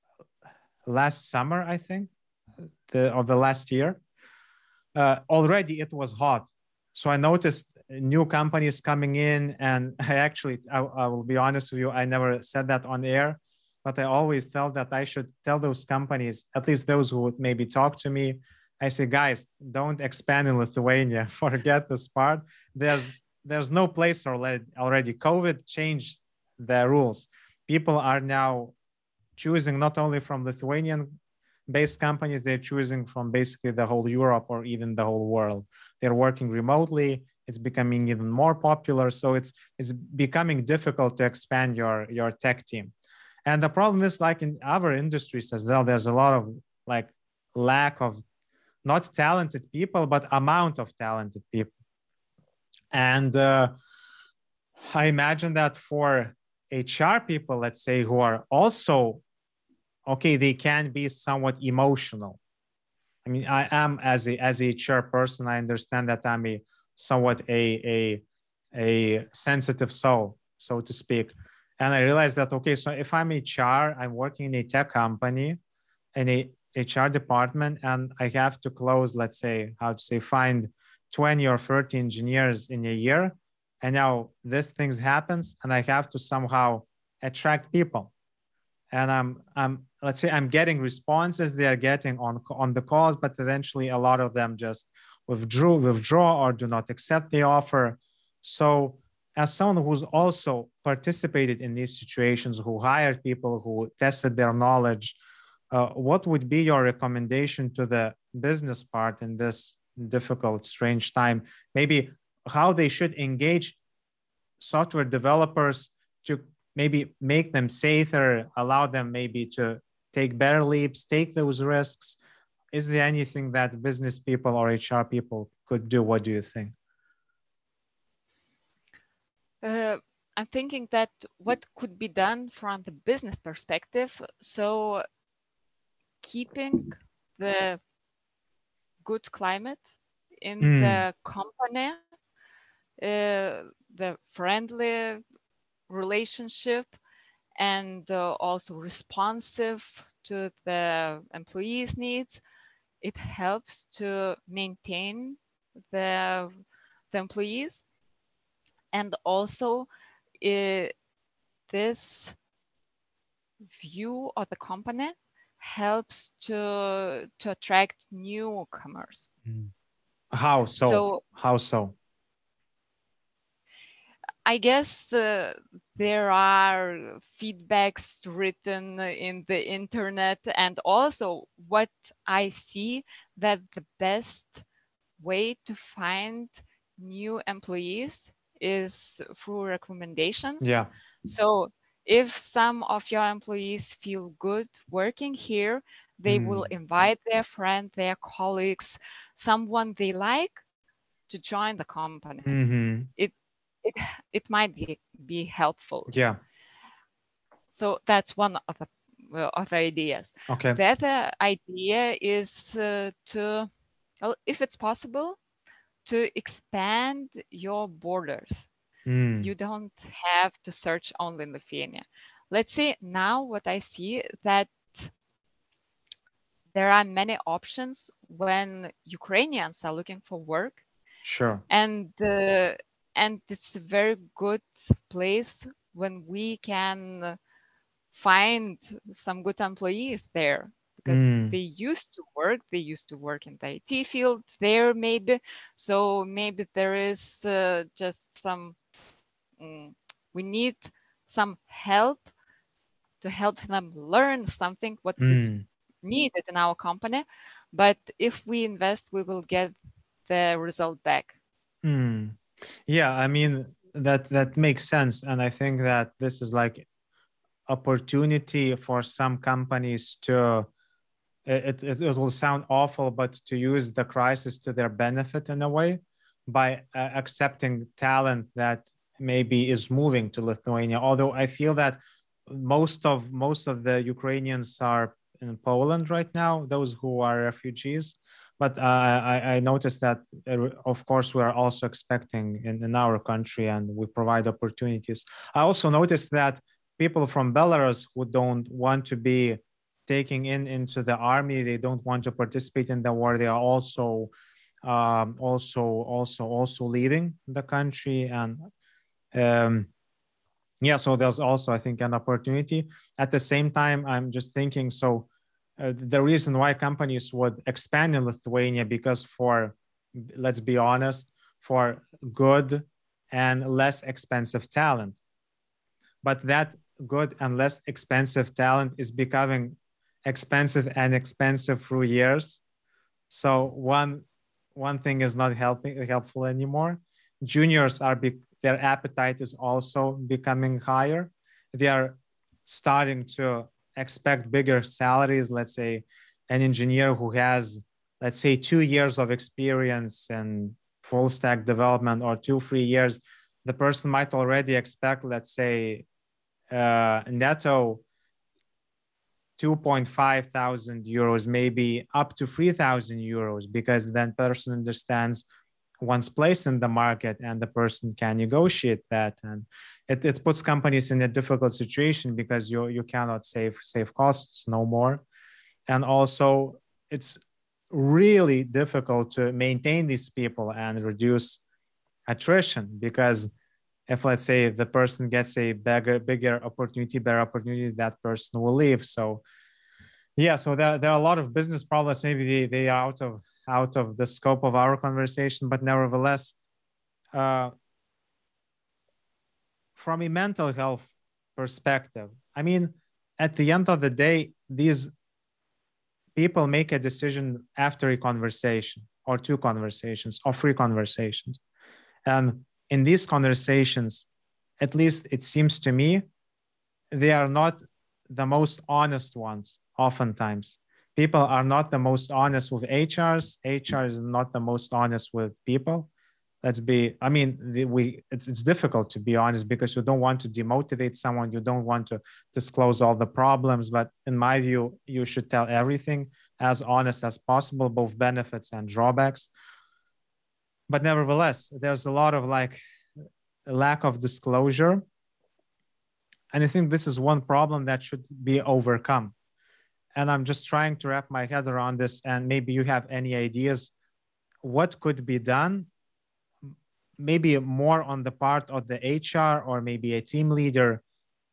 last summer, I think, the, of the last year. Uh, already it was hot. So I noticed new companies coming in, and I actually, I, I will be honest with you, I never said that on air, but I always tell that I should tell those companies, at least those who would maybe talk to me. I say, guys, don't expand in Lithuania. Forget this part. There's there's no place already. Already, COVID changed the rules. People are now choosing not only from Lithuanian based companies, they're choosing from basically the whole Europe or even the whole world. They're working remotely. It's becoming even more popular. So it's it's becoming difficult to expand your, your tech team. And the problem is, like in other industries as well, there's a lot of like lack of not talented people, but amount of talented people. And uh, I imagine that for H R people, let's say, who are also okay, they can be somewhat emotional. I mean, I am as a as a chairperson, I understand that I'm a somewhat a a a sensitive soul, so to speak. And I realized that okay, so if I'm H R, I'm working in a tech company in a H R department, and I have to close, let's say, how to say, find twenty or thirty engineers in a year. And now this things happens, and I have to somehow attract people, and I'm I'm let's say I'm getting responses they are getting on on the calls, but eventually a lot of them just withdrew withdraw or do not accept the offer. So as someone who's also participated in these situations, who hired people, who tested their knowledge, uh, what would be your recommendation to the business part in this difficult, strange time? Maybe how they should engage software developers to maybe make them safer, allow them maybe to take better leaps, take those risks. Is there anything that business people or H R people could do? What do you think? Uh, I'm thinking that what could be done from the business perspective. So keeping the good climate in Mm, the company, uh, the friendly relationship, and uh, also responsive to the employees' needs, it helps to maintain the, the employees. And also, uh, this view of the company helps to to attract newcomers. How so? So How so? I guess uh, there are feedbacks written in the internet, and also what I see that the best way to find new employees is through recommendations. Yeah. So if some of your employees feel good working here, they Mm. will invite their friend, their colleagues, someone they like to join the company. Mm-hmm. It it it might be, be helpful. Yeah. So that's one of the well, of the ideas. Okay. The other idea is uh, to, well, if it's possible, to expand your borders. Mm. You don't have to search only in Lithuania. Let's say now what I see that there are many options when Ukrainians are looking for work. Sure. And uh, and it's a very good place when we can find some good employees there, because Mm. they used to work they used to work in the I T field there maybe, so maybe there is uh, just some mm, we need some help to help them learn something what is Mm. needed in our company, but if we invest we will get the result back. Mm. Yeah, I mean that that makes sense, and I think that this is like opportunity for some companies to it, it, it will sound awful, but to use the crisis to their benefit in a way by uh, accepting talent that maybe is moving to Lithuania. Although I feel that most of most of the Ukrainians are in Poland right now, those who are refugees. But uh, I, I noticed that, uh, of course, we are also expecting in, in our country, and we provide opportunities. I also noticed that people from Belarus who don't want to be taking in into the army, they don't want to participate in the war, they are also um, also also also leaving the country. And um, yeah, so there's also, I think, an opportunity. At the same time, I'm just thinking, so uh, the reason why companies would expand in Lithuania, because for, let's be honest, for good and less expensive talent. But that good and less expensive talent is becoming expensive and expensive through years. So one one thing is not helping helpful anymore. Juniors are be, their appetite is also becoming higher. They are starting to expect bigger salaries. Let's say an engineer who has, let's say, two years of experience in full stack development, or two three years, the person might already expect, let's say, uh, netto two point five thousand euros, maybe up to three thousand euros, because then person understands one's place in the market and the person can negotiate that. And it, it puts companies in a difficult situation because you, you cannot save, save costs no more. And also it's really difficult to maintain these people and reduce attrition, because if, let's say, the person gets a bigger bigger opportunity, better opportunity, that person will leave. So yeah, so there, there are a lot of business problems. Maybe they, they are out of out of the scope of our conversation, but nevertheless, uh, from a mental health perspective, I mean, at the end of the day, these people make a decision after a conversation, or two conversations, or three conversations. And in these conversations, at least it seems to me, they are not the most honest ones. Oftentimes people are not the most honest with H Rs. H R is not the most honest with people. Let's be, I mean, the, we it's, it's difficult to be honest, because you don't want to demotivate someone, you don't want to disclose all the problems, but in my view, you should tell everything as honest as possible, both benefits and drawbacks. But nevertheless, there's a lot of like lack of disclosure. And I think this is one problem that should be overcome. And I'm just trying to wrap my head around this. And maybe you have any ideas what could be done, maybe more on the part of the H R or maybe a team leader,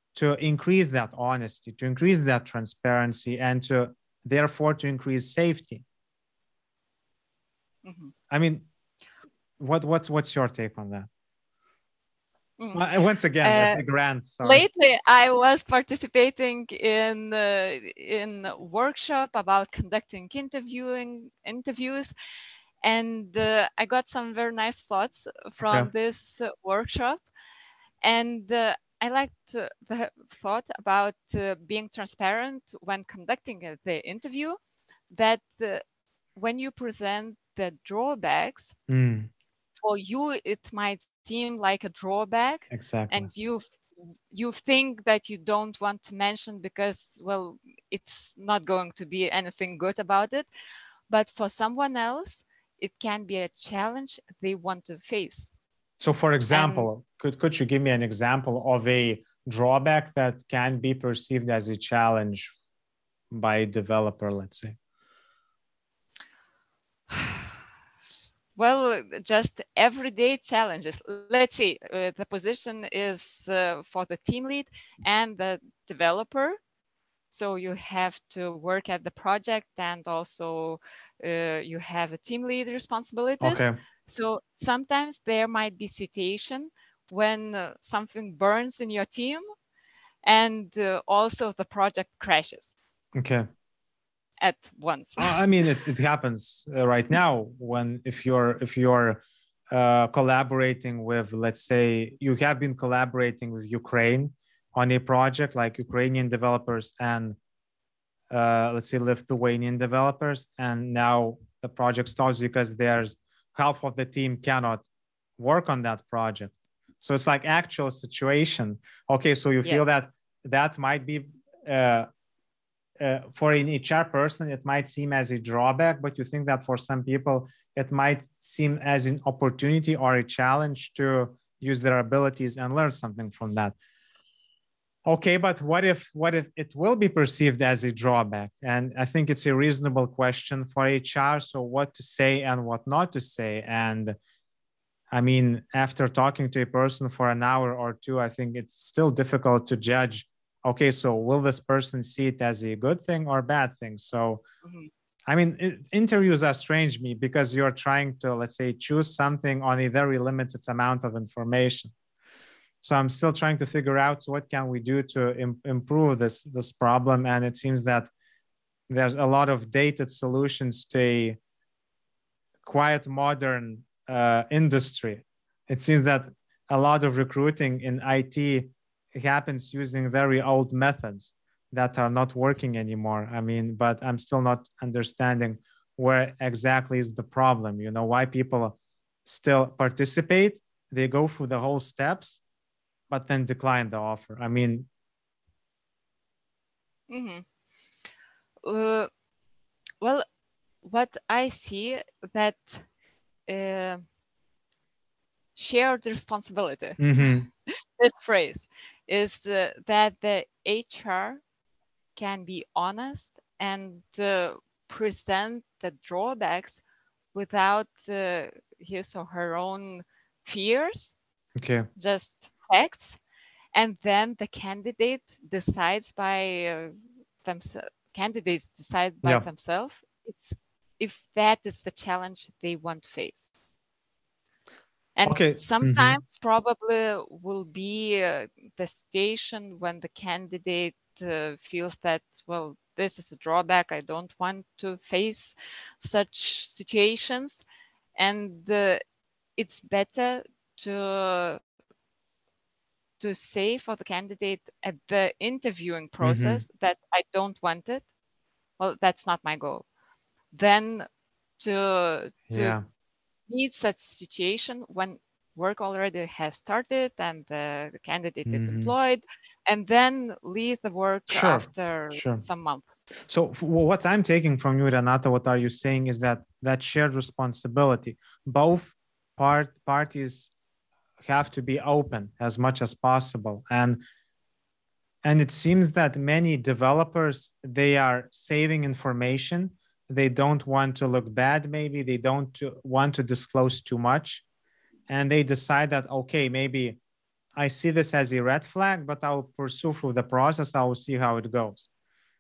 to increase that honesty, to increase that transparency, and to therefore to increase safety. Mm-hmm. I mean, what what's what's your take on that? Mm. Once again, uh, a grant. Sorry. Lately, I was participating in uh, in a workshop about conducting interviewing interviews, and uh, I got some very nice thoughts from okay. this uh, workshop, and uh, I liked uh, the thought about uh, being transparent when conducting uh, the interview. That uh, when you present the drawbacks. Mm. For you, it might seem like a drawback, exactly. and you you think that you don't want to mention because, well, it's not going to be anything good about it. But for someone else, it can be a challenge they want to face. So, for example, and, could could you give me an example of a drawback that can be perceived as a challenge by a developer, let's say? Well, just everyday challenges. Let's see, uh, the position is uh, for the team lead and the developer. So you have to work at the project, and also uh, you have a team lead responsibilities. Okay. So sometimes there might be situation when uh, something burns in your team, and uh, also the project crashes. Okay. At once. I mean, it, it happens uh, right now when if you're if you're uh, collaborating with, let's say, you have been collaborating with Ukraine on a project, like Ukrainian developers and uh, let's say Lithuanian developers, and now the project stops because there's half of the team cannot work on that project. So it's like actual situation. Okay, so you feel yes. that that might be. Uh, Uh, for an H R person, it might seem as a drawback, but you think that for some people, it might seem as an opportunity or a challenge to use their abilities and learn something from that. Okay, but what if what if it will be perceived as a drawback? And I think it's a reasonable question for H R. So what to say and what not to say. And I mean, after talking to a person for an hour or two, I think it's still difficult to judge, okay, so will this person see it as a good thing or bad thing? So, mm-hmm. I mean, it, interviews are strange to me because you're trying to, let's say, choose something on a very limited amount of information. So I'm still trying to figure out, so what can we do to im- improve this, this problem? And it seems that there's a lot of dated solutions to a quite modern uh, industry. It seems that a lot of recruiting in I T happens using very old methods that are not working anymore. I mean, but I'm still not understanding where exactly is the problem, you know, why people still participate. They go through the whole steps, but then decline the offer. I mean. Mm-hmm. Uh, well, what I see that uh, shared responsibility, mm-hmm. this phrase, is uh, that the H R can be honest and uh, present the drawbacks without uh, his or her own fears, okay, just facts, and then the candidate decides by uh, themselves. Candidates decide by yeah. themselves. It's if that is the challenge they want to face. And okay. sometimes mm-hmm. probably will be uh, the situation when the candidate uh, feels that, well, this is a drawback. I don't want to face such situations. And uh, it's better to, to say for the candidate at the interviewing process mm-hmm. that I don't want it. Well, that's not my goal. Then to, to yeah. meet such situation when work already has started and the, the candidate mm-hmm. is employed, and then leave the work sure. after sure. some months. So what I'm taking from you, Renata, what are you saying is that that shared responsibility, both part parties have to be open as much as possible. And and it seems that many developers, they are saving information. They don't want to look bad. Maybe they don't want to disclose too much. And they decide that, okay, maybe I see this as a red flag, but I'll pursue through the process. I will see how it goes.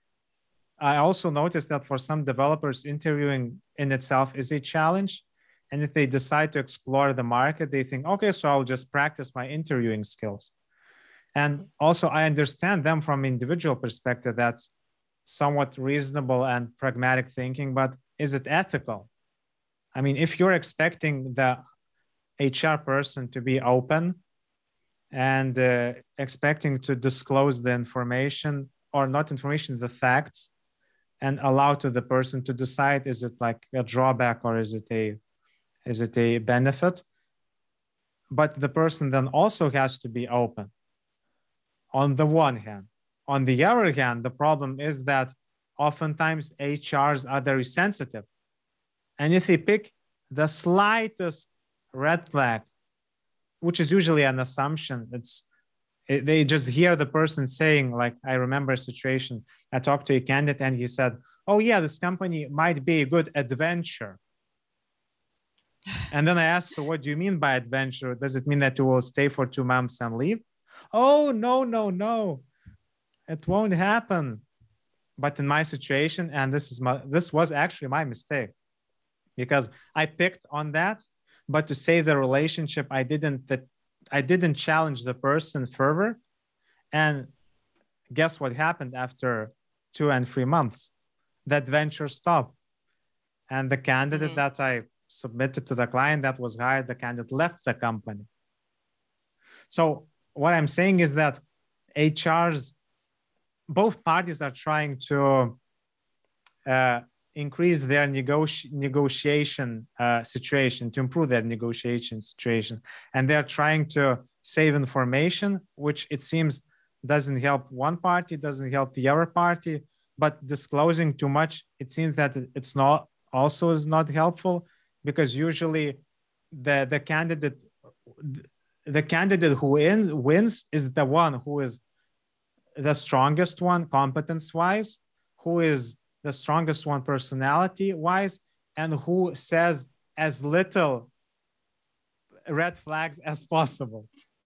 I also noticed that for some developers, interviewing in itself is a challenge. And if they decide to explore the market, they think, okay, so I'll just practice my interviewing skills. And also, I understand them from individual perspective. That's somewhat reasonable and pragmatic thinking, but is it ethical? I mean, if you're expecting the H R person to be open and uh, expecting to disclose the information, or not information, the facts, and allow to the person to decide, is it like a drawback or is it a is it a benefit? But the person then also has to be open on the one hand. On the other hand, the problem is that oftentimes H Rs are very sensitive. And if they pick the slightest red flag, which is usually an assumption, it's it, they just hear the person saying, like, I remember a situation, I talked to a candidate and he said, oh yeah, this company might be a good adventure. And then I asked, so what do you mean by adventure? Does it mean that you will stay for two months and leave? Oh, no, no, no, it won't happen. But in my situation, and this is my, this was actually my mistake, because I picked on that, but to say the relationship, I didn't, that I didn't challenge the person further. And guess what happened after two and three months? The adventure stopped. And the candidate mm-hmm. that I submitted to the client that was hired, the candidate left the company. So what I'm saying is that H Rs, both parties are trying to uh, increase their negoti- negotiation uh, situation, to improve their negotiation situation. And they're trying to save information, which it seems doesn't help one party, doesn't help the other party, but disclosing too much, it seems that it's not also is not helpful, because usually the, the candidate, the candidate who in, wins is the one who is the strongest one competence-wise, who is the strongest one personality-wise, and who says as little red flags as possible.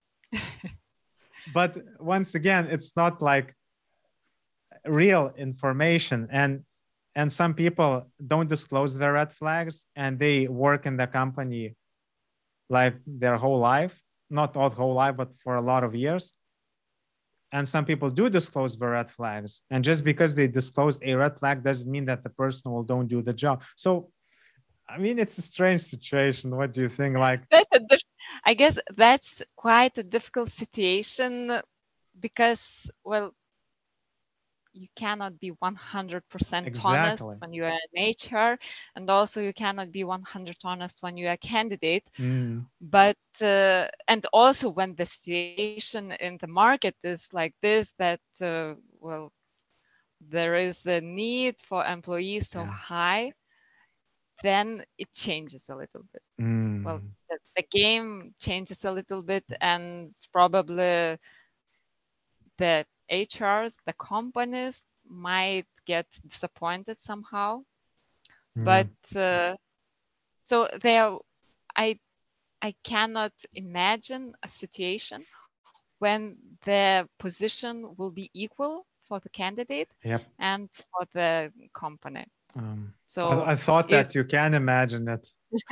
But once again, it's not like real information. And, and some people don't disclose their red flags, and they work in the company like their whole life, not all whole life, but for a lot of years. And some people do disclose the red flags. And just because they disclosed a red flag doesn't mean that the person will don't do the job. So, I mean, it's a strange situation. What do you think? Like, that's a diff- I guess that's quite a difficult situation, because, well, you cannot be one hundred percent exactly. honest when you are an H R, and also you cannot be one hundred percent honest when you are a candidate. Mm. But uh, and also when the situation in the market is like this, that uh, well, there is a need for employees so yeah. high, then it changes a little bit. Mm. Well, the, the game changes a little bit, and probably the H Rs, the companies might get disappointed somehow. Yeah. But uh, so there, I I cannot imagine a situation when the position will be equal for the candidate yep. and for the company. Um, so I, I thought that if, you can imagine it.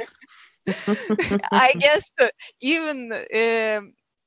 I guess even uh,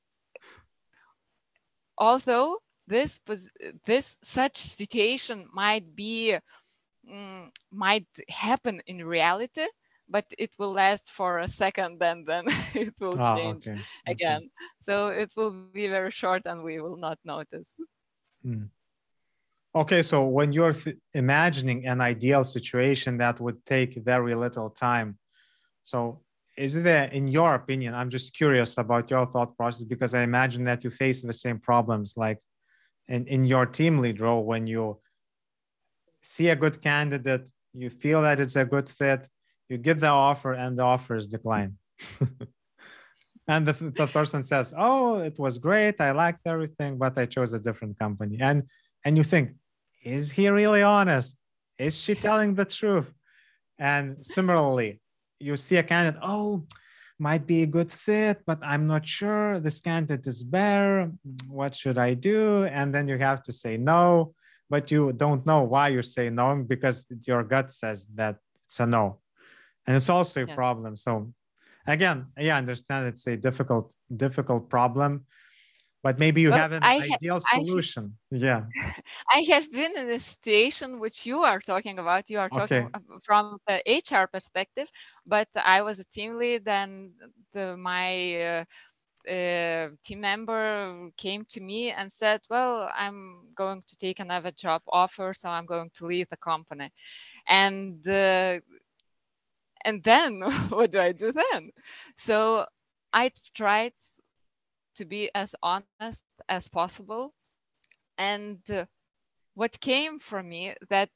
although this this such situation might be um, might happen in reality, but it will last for a second and then it will oh, change okay. again. Okay. So it will be very short and we will not notice. Hmm. Okay, so when you're th- imagining an ideal situation that would take very little time, so is there, in your opinion, I'm just curious about your thought process, because I imagine that you face the same problems like in, in your team lead role. When you see a good candidate, you feel that it's a good fit, you give the offer and the offer is declined. And the, the person says, oh, it was great, I liked everything, but I chose a different company. And, and you think, is he really honest? Is she telling the truth? And similarly, you see a candidate, oh, might be a good fit, but I'm not sure. This candidate is better. What should I do? And then you have to say no, but you don't know why you say no because your gut says that it's a no. And it's also a Yes. problem. So again, yeah, I understand it's a difficult, difficult problem, but maybe you Well, have an I, ha ideal I, solution. Yeah. I have been in a situation which you are talking about. You are talking Okay. from the H R perspective, but I was a team lead, and the, my uh, uh, team member came to me and said, well, I'm going to take another job offer, so I'm going to leave the company. And uh, and then what do I do then? So I tried to be as honest as possible. And uh, what came from me that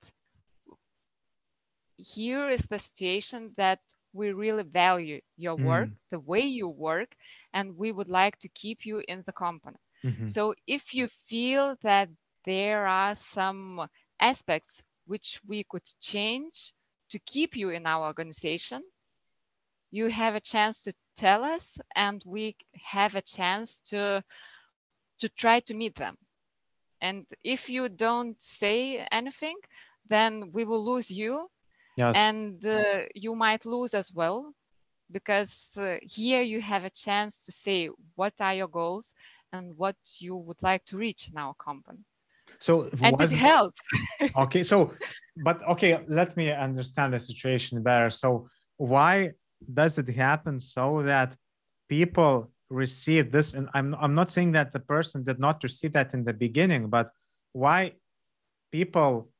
here is the situation that we really value your work, Mm. the way you work, and we would like to keep you in the company. Mm-hmm. So if you feel that there are some aspects which we could change to keep you in our organization, you have a chance to tell us, and we have a chance to to try to meet them. And if you don't say anything, then we will lose you, Yes. and uh, you might lose as well, because uh, here you have a chance to say what are your goals and what you would like to reach in our company. So And it was helps. okay. So, but okay, let me understand the situation better. So, why does it happen so that people receive this? And I'm I'm not saying that the person did not receive that in the beginning, but why people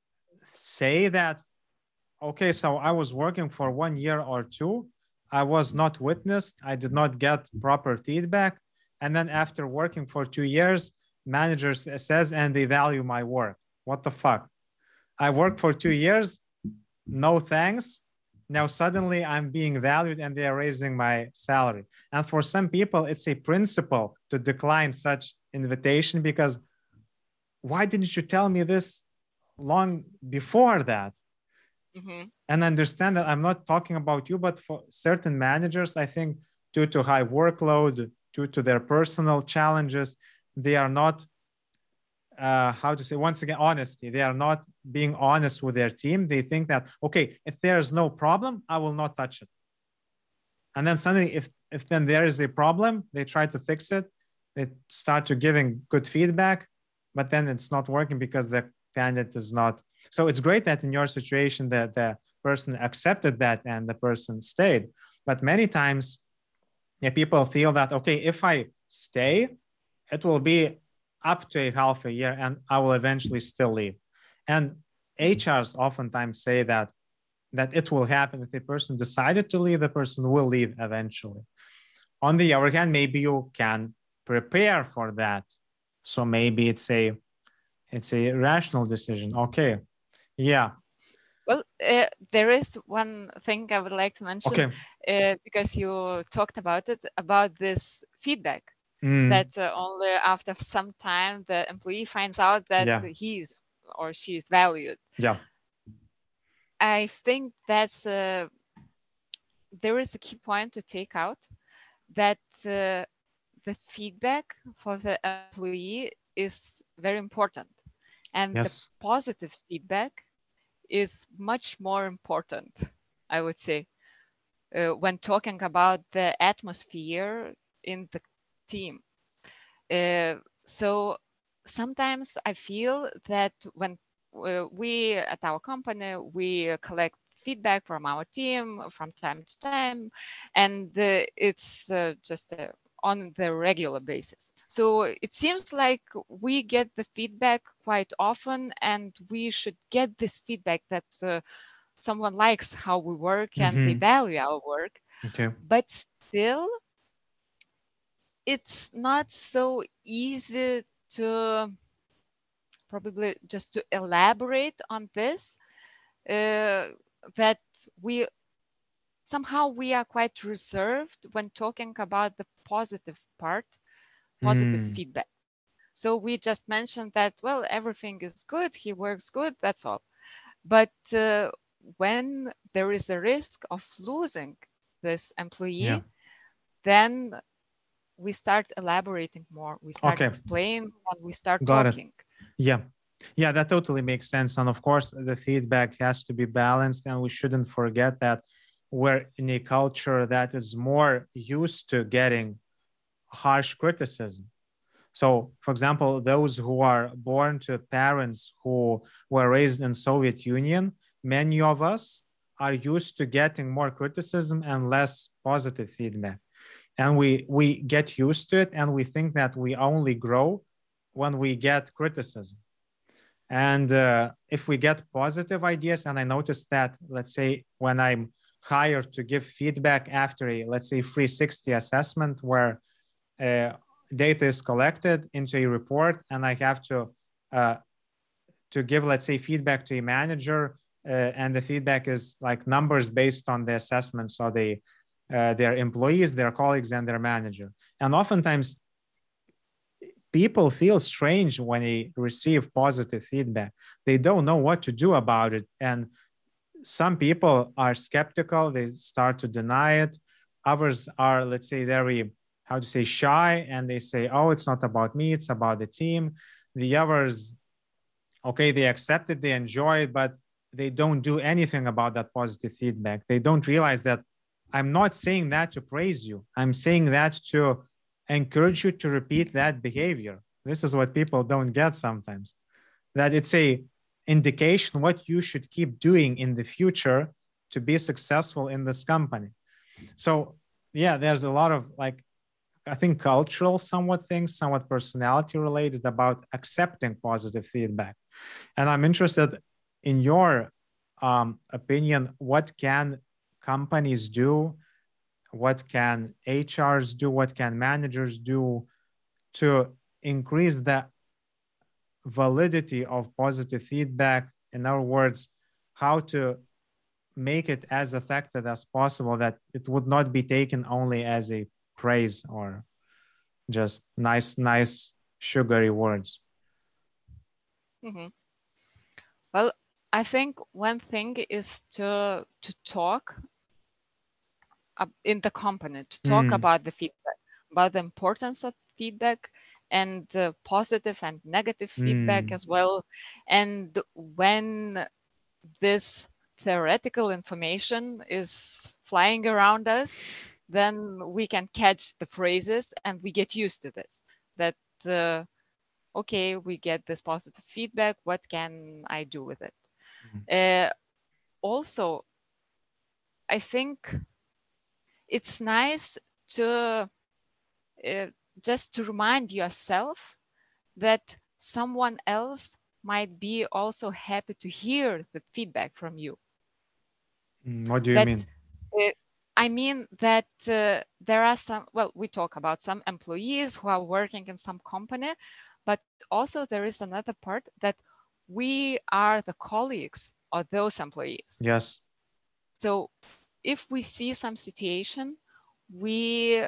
say that? Okay, so I was working for one year or two. I was not witnessed. I did not get proper feedback. And then after working for two years, manager says, and they value my work. What the fuck? I worked for two years. No thanks. Now suddenly I'm being valued and they are raising my salary. And for some people, it's a principle to decline such invitation because why didn't you tell me this long before that? Mm-hmm. And understand that I'm not talking about you, but for certain managers, I think due to high workload, due to their personal challenges, they are not, uh, how to say, once again, honesty. They are not being honest with their team. They think that, okay, if there's no problem, I will not touch it. And then suddenly, if, if then there is a problem, they try to fix it. They start to giving good feedback, but then it's not working because the candidate is not. So it's great that in your situation that the person accepted that and the person stayed. But many times, yeah, people feel that, okay, if I stay, it will be up to a half a year and I will eventually still leave. And H Rs oftentimes say that that it will happen if a person decided to leave, the person will leave eventually. On the other hand, maybe you can prepare for that. So maybe it's a it's a rational decision. Okay. Yeah. Well, uh, there is one thing I would like to mention, Okay. uh, because you talked about it, about this feedback, Mm, that uh, only after some time the employee finds out that yeah. he's or she is valued. Yeah. I think that's uh, there is a key point to take out, that uh, the feedback for the employee is very important, and the Yes. positive feedback is much more important, I would say, uh, when talking about the atmosphere in the team. Uh, so sometimes I feel that when uh, we at our company, we collect feedback from our team from time to time, and uh, it's uh, just uh, on the regular basis. So it seems like we get the feedback quite often, and we should get this feedback that uh, someone likes how we work and they Mm-hmm. value our work. Okay. But still, it's not so easy to probably just to elaborate on this, uh, that we somehow we are quite reserved when talking about the positive part, positive Mm, feedback. So we just mentioned that, well, everything is good, he works good, that's all. But uh, when there is a risk of losing this employee, Yeah. then we start elaborating more, we start Okay. explaining, and we start Got talking. It. Yeah. Yeah, that totally makes sense. And of course, the feedback has to be balanced. And we shouldn't forget that we're in a culture that is more used to getting harsh criticism. So, for example, those who are born to parents who were raised in Soviet Union, many of us are used to getting more criticism and less positive feedback. And we we get used to it, and we think that we only grow when we get criticism. And uh, if we get positive ideas, and I noticed that, let's say, when I'm hired to give feedback after a, let's say, three sixty assessment where uh, data is collected into a report, and I have to uh, to give, let's say, feedback to a manager, uh, and the feedback is like numbers based on the assessment, so they uh, their employees, their colleagues, and their manager. And oftentimes, people feel strange when they receive positive feedback. They don't know what to do about it, and some people are skeptical. They start to deny it. Others are, let's say, very, how to say, shy, and they say, oh, it's not about me, it's about the team. The others, okay, they accept it, they enjoy it, but they don't do anything about that positive feedback. They don't realize that I'm not saying that to praise you. I'm saying that to encourage you to repeat that behavior. This is what people don't get sometimes, that it's a indication what you should keep doing in the future to be successful in this company. So yeah, there's a lot of, like, I think cultural somewhat things, somewhat personality related about accepting positive feedback. And I'm interested in your um, opinion, what can companies do? What can H Rs do? What can managers do to increase the validity of positive feedback? In other words, how to make it as effective as possible, that it would not be taken only as a praise or just nice, nice, sugary words. Mm-hmm. Well, I think one thing is to to talk in the company, to talk mm. about the feedback, about the importance of feedback, and uh, positive and negative feedback mm. as well. And when this theoretical information is flying around us, then we can catch the phrases and we get used to this. That, uh, okay, we get this positive feedback. What can I do with it? Mm. Uh, also, I think it's nice to uh, just to remind yourself that someone else might be also happy to hear the feedback from you. What do you that, mean? Uh, I mean that uh, there are some, well, we talk about some employees who are working in some company, but also there is another part that we are the colleagues of those employees. Yes. So if we see some situation, we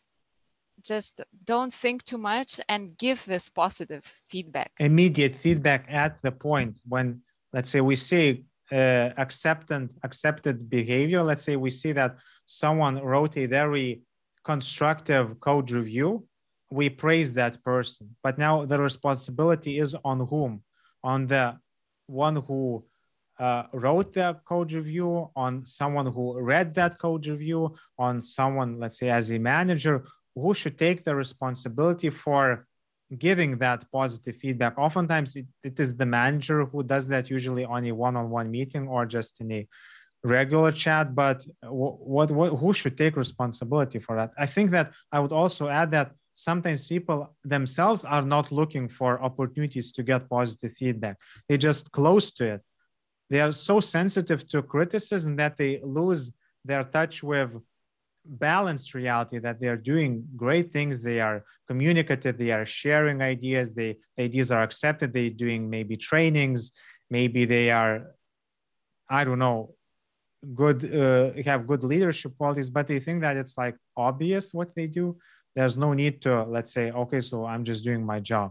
just don't think too much and give this positive feedback. Immediate feedback at the point when, let's say, we see uh, accepted, accepted behavior. Let's say we see that someone wrote a very constructive code review. We praise that person. But now the responsibility is on whom? On the one who uh, wrote the code review, on someone who read that code review, on someone, let's say, as a manager, who should take the responsibility for giving that positive feedback. Oftentimes it, it is the manager who does that, usually on a one-on-one meeting or just in a regular chat. But what, what who should take responsibility for that? I think that I would also add that sometimes people themselves are not looking for opportunities to get positive feedback. They just close to it. They are so sensitive to criticism that they lose their touch with balanced reality, that they're doing great things, they are communicative, they are sharing ideas, they the ideas are accepted, they're doing maybe trainings, maybe they are, I don't know, good, uh, have good leadership qualities, but they think that it's like obvious what they do. There's no need to, let's say, okay, so I'm just doing my job.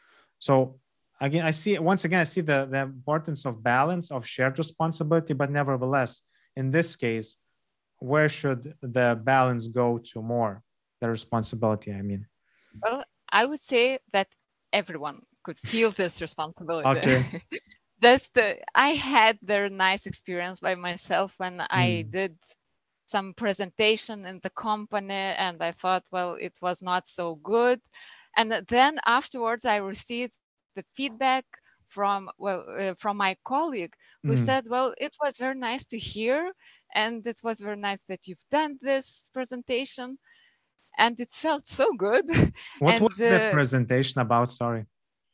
So again, I see, once again, I see the, the importance of balance, of shared responsibility, but nevertheless, in this case, where should the balance go to more, the responsibility, I mean? Well, I would say that everyone could feel this responsibility. Okay. Just uh, I had their nice experience by myself when I Mm. did some presentation in the company, and I thought, well, it was not so good. And then afterwards, I received the feedback from well uh, from my colleague who Mm. said, well, it was very nice to hear, and it was very nice that you've done this presentation, and it felt so good. What And was the uh, presentation about? Sorry.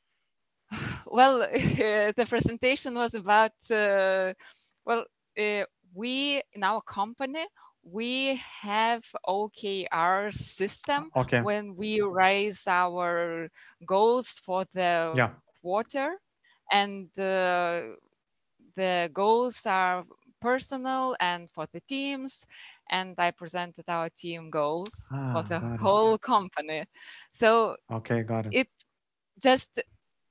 well, the presentation was about uh, well, uh, we in our company we have O K R system Okay. when we raise our goals for the Yeah. quarter, and uh, the goals are personal and for the teams, and I presented our team goals for Ah, the got it. whole company. So Okay, got it. it just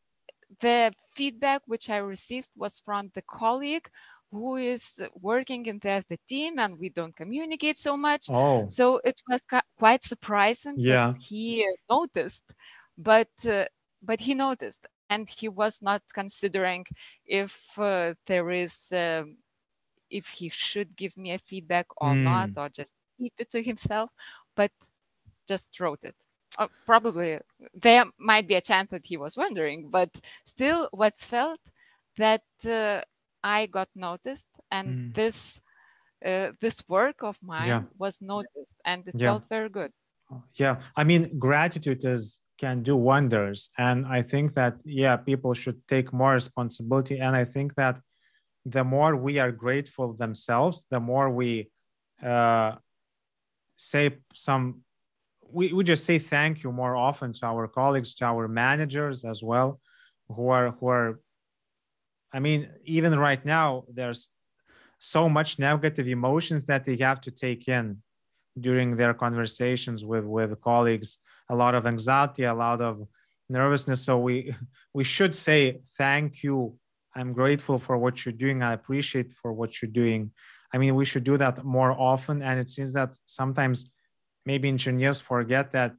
the feedback which I received was from the colleague who is working in the, the team, and we don't communicate so much. Oh, So it was ca- quite surprising that yeah. he noticed, but uh, but he noticed, and he was not considering if uh, there is um if he should give me a feedback or not, Mm. or just keep it to himself, but just wrote it. Uh, probably there might be a chance that he was wondering, but still, what felt that uh, I got noticed, and Mm. this uh, this work of Yeah. mine was noticed, and it Yeah. felt very good. Yeah. I mean, gratitude is can do wonders. And I think that, yeah, people should take more responsibility. And I think that the more we are grateful themselves, the more we uh, say some, we, we just say thank you more often to our colleagues, to our managers as well, who are, who are, I mean, even right now, there's so much negative emotions that they have to take in during their conversations with with colleagues, a lot of anxiety, a lot of nervousness. So we we should say thank you, I'm grateful for what you're doing, I appreciate for what you're doing. I mean, we should do that more often. And it seems that sometimes maybe engineers forget that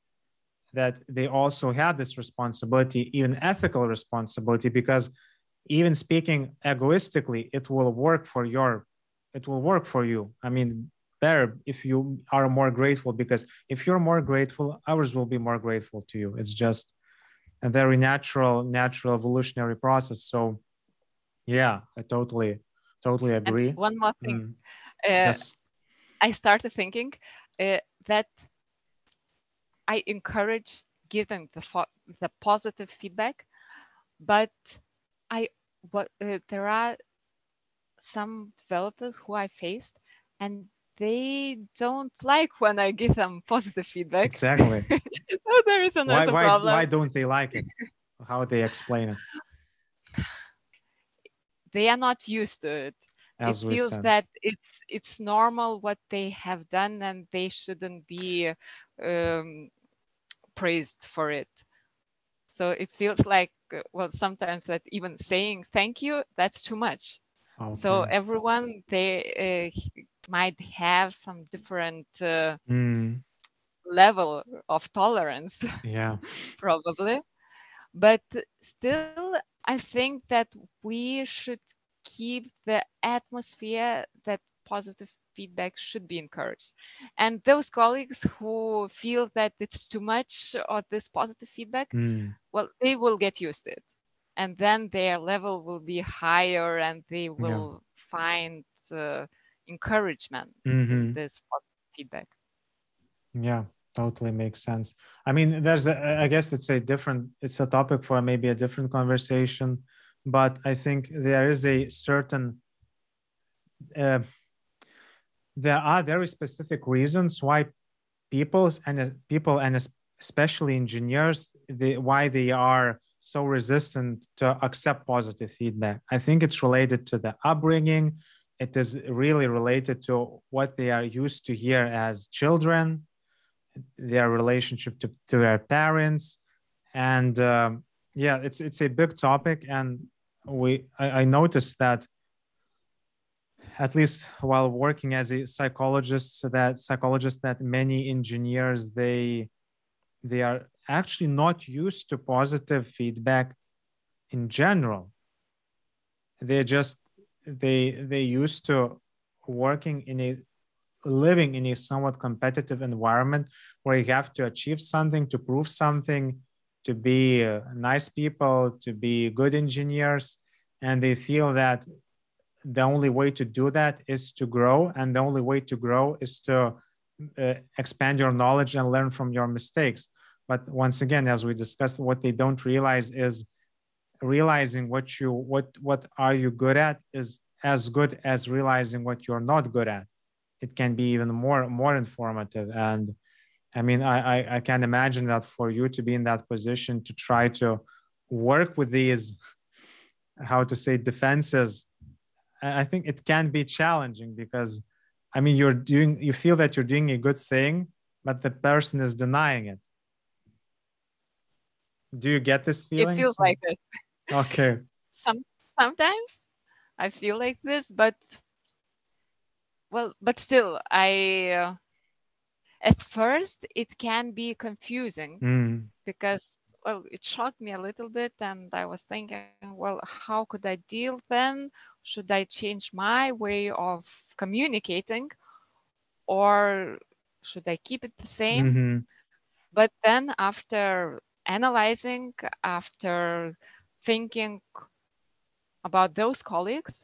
that they also have this responsibility, even ethical responsibility, because even speaking egoistically, it will work for your, it will work for you. I mean, better if you are more grateful, because if you're more grateful, others will be more grateful to you. It's just a very natural, natural evolutionary process. So yeah, I totally, totally And agree. one more thing, Mm, uh, yes. I started thinking uh, that I encourage giving the fo- the positive feedback, but I what uh, there are some developers who I faced, and they don't like when I give them positive feedback. Exactly. So there is Why, another why, why problem. don't they like it? How they explain it, They are not used to it. It as we feels said. that it's it's normal what they have done, and they shouldn't be um, praised for it. So it feels like uh, well, sometimes that even saying thank you, that's too much. So Okay. everyone they uh, might have some different uh, Mm, level of tolerance, yeah. probably. But still, I think that we should keep the atmosphere that positive feedback should be encouraged. And those colleagues who feel that it's too much of this positive feedback, Mm, well, they will get used to it. And then their level will be higher, and they yeah. will find uh, encouragement in Hmm. this positive feedback. Yeah, totally makes sense. I mean, there's a, I guess it's a different, it's a topic for maybe a different conversation, but I think there is a certain, uh, there are very specific reasons why people's and uh, people and es- especially engineers, they, why they are so resistant to accept positive feedback. I think it's related to the upbringing. It is really related to what they are used to hear as children, their relationship to, to their parents. And um, yeah, it's it's a big topic. And we I, I noticed that at least while working as a psychologist, so that psychologist that many engineers, they they are actually not used to positive feedback in general. They're just they they used to working in a living in a somewhat competitive environment where you have to achieve something, to prove something, to be uh, nice people, to be good engineers, and they feel that the only way to do that is to grow, and the only way to grow is to uh, expand your knowledge and learn from your mistakes. But once again, as we discussed, what they don't realize is realizing what you what what are you good at is as good as realizing what you're not good at. It can be even more more informative. And I mean, I, I I can imagine that for you to be in that position to try to work with these, how to say, defenses, I think it can be challenging because, I mean, you're doing, you feel that you're doing a good thing, but the person is denying it. Do you get this It feeling? feels So, like it. okay. Some sometimes I feel like this, but well, but still, I uh, at first it can be confusing Mm. because well, it shocked me a little bit, and I was thinking, well, how could I deal then? Should I change my way of communicating, or should I keep it the same? Mm-hmm. But then after analyzing, after thinking about those colleagues,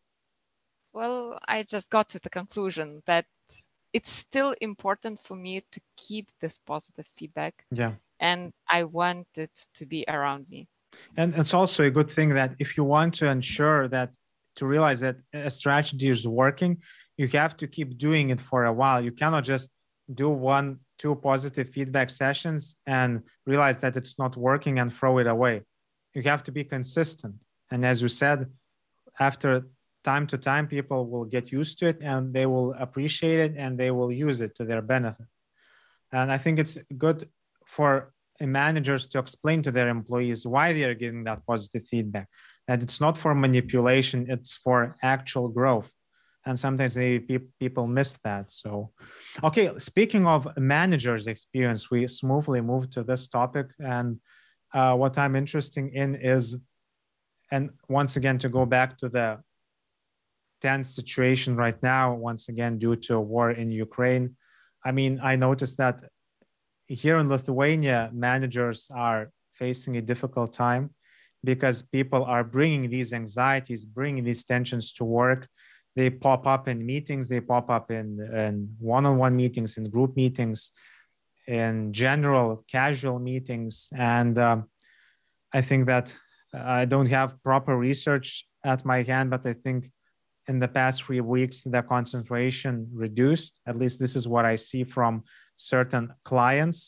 well, I just got to the conclusion that it's still important for me to keep this positive feedback. Yeah. And I want it to be around me. And it's also a good thing that if you want to ensure that, to realize that a strategy is working, you have to keep doing it for a while. You cannot just do one, two positive feedback sessions and realize that it's not working and throw it away. You have to be consistent. And as you said, after time to time, people will get used to it and they will appreciate it and they will use it to their benefit. And I think it's good for managers to explain to their employees why they are giving that positive feedback, that it's not for manipulation, it's for actual growth. And sometimes maybe people miss that. So, okay, speaking of managers' experience, we smoothly moved to this topic. And uh, what I'm interested in is, and once again, to go back to the tense situation right now, once again, due to a war in Ukraine. I mean, I noticed that here in Lithuania, managers are facing a difficult time because people are bringing these anxieties, bringing these tensions to work. They pop up in meetings, they pop up in, in one-on-one meetings, in group meetings, in general casual meetings. And um, I think that I don't have proper research at my hand, but I think in the past three weeks, the concentration reduced. At least this is what I see from certain clients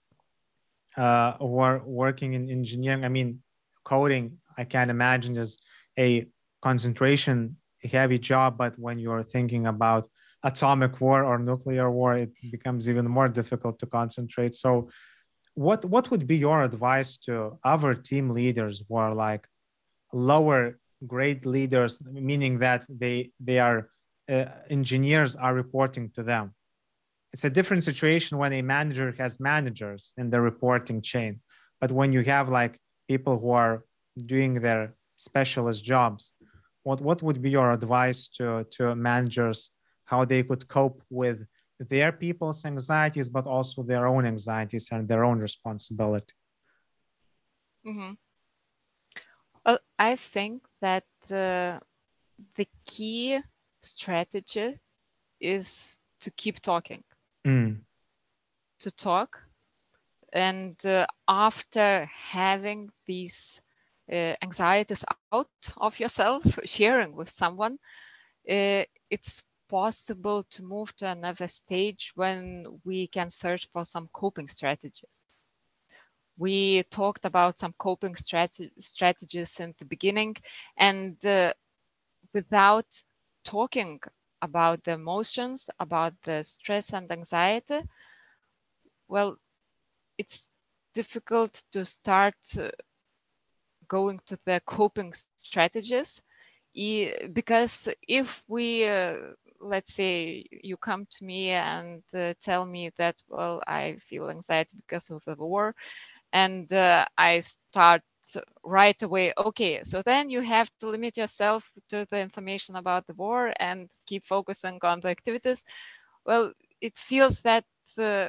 uh, who are working in engineering. I mean, coding, I can't imagine is a concentration heavy job, but when you're thinking about atomic war or nuclear war, it becomes even more difficult to concentrate. So what what would be your advice to other team leaders who are like lower grade leaders, meaning that they they are uh, engineers are reporting to them? It's a different situation when a manager has managers in the reporting chain, but when you have like people who are doing their specialist jobs, what what would be your advice to to managers, how they could cope with their people's anxieties but also their own anxieties and their own responsibility? Mm-hmm. Well, I think that uh, the key strategy is to keep talking, Mm. to talk. And uh, after having these uh, anxieties out of yourself, sharing with someone, uh, it's possible to move to another stage when we can search for some coping strategies. We talked about some coping strate- strategies in the beginning, and uh, without talking about the emotions, about the stress and anxiety, well, it's difficult to start uh, going to the coping strategies E- because if we uh, let's say you come to me and uh, tell me that, well, I feel anxiety because of the war, and uh, I start right away, okay, so then you have to limit yourself to the information about the war and keep focusing on the activities. Well, it feels that uh,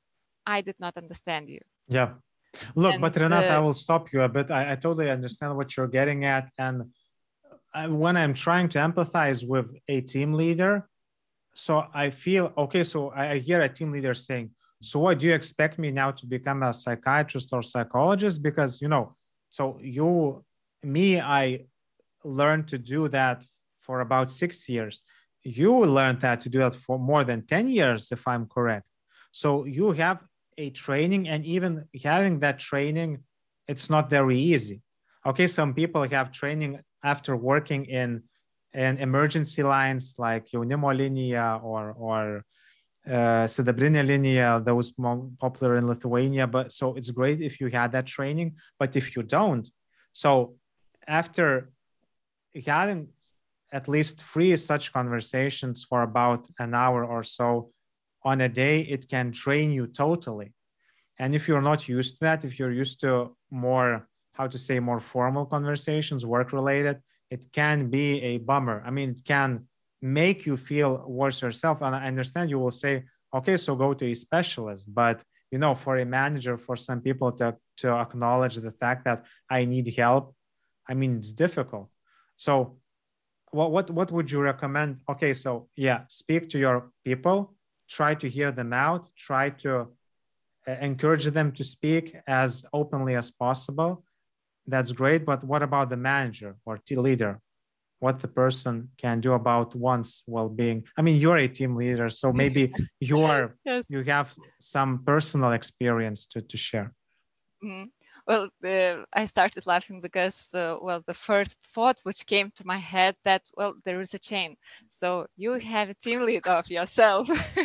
I did not understand you. Yeah. Look, but And Renata, I uh, will stop you a bit. I, I totally understand what you're getting at. And I, when I'm trying to empathize with a team leader, so I feel, okay, so I, I hear a team leader saying, so what, do you expect me now to become a psychiatrist or psychologist? Because, you know, so you, me, I learned to do that for about six years. You learned that to do that for more than ten years, if I'm correct. So you have a training, and even having that training, it's not very easy. Okay, some people have training after working in in emergency lines like Jaunimo linija or or uh, Sidabrinė linija, those more popular in Lithuania. But so it's great if you had that training. But if you don't, so after having at least three such conversations for about an hour or so on a day, it can drain you totally. And if you're not used to that, if you're used to more, how to say, more formal conversations, work related, it can be a bummer. I mean, it can make you feel worse yourself. And I understand you will say, okay, so go to a specialist. But, you know, for a manager, for some people to, to acknowledge the fact that I need help, I mean, it's difficult. So what, what, what would you recommend? Okay, so yeah, speak to your people, try to hear them out, try to uh, encourage them to speak as openly as possible. That's great. But what about the manager or team leader? What the person can do about one's well-being? I mean, you're a team leader, so maybe you are yes. you have some personal experience to, to share. Mm. Well, uh, I started laughing because, uh, well, the first thought which came to my head that, well, there is a chain. So you have a team lead of yourself,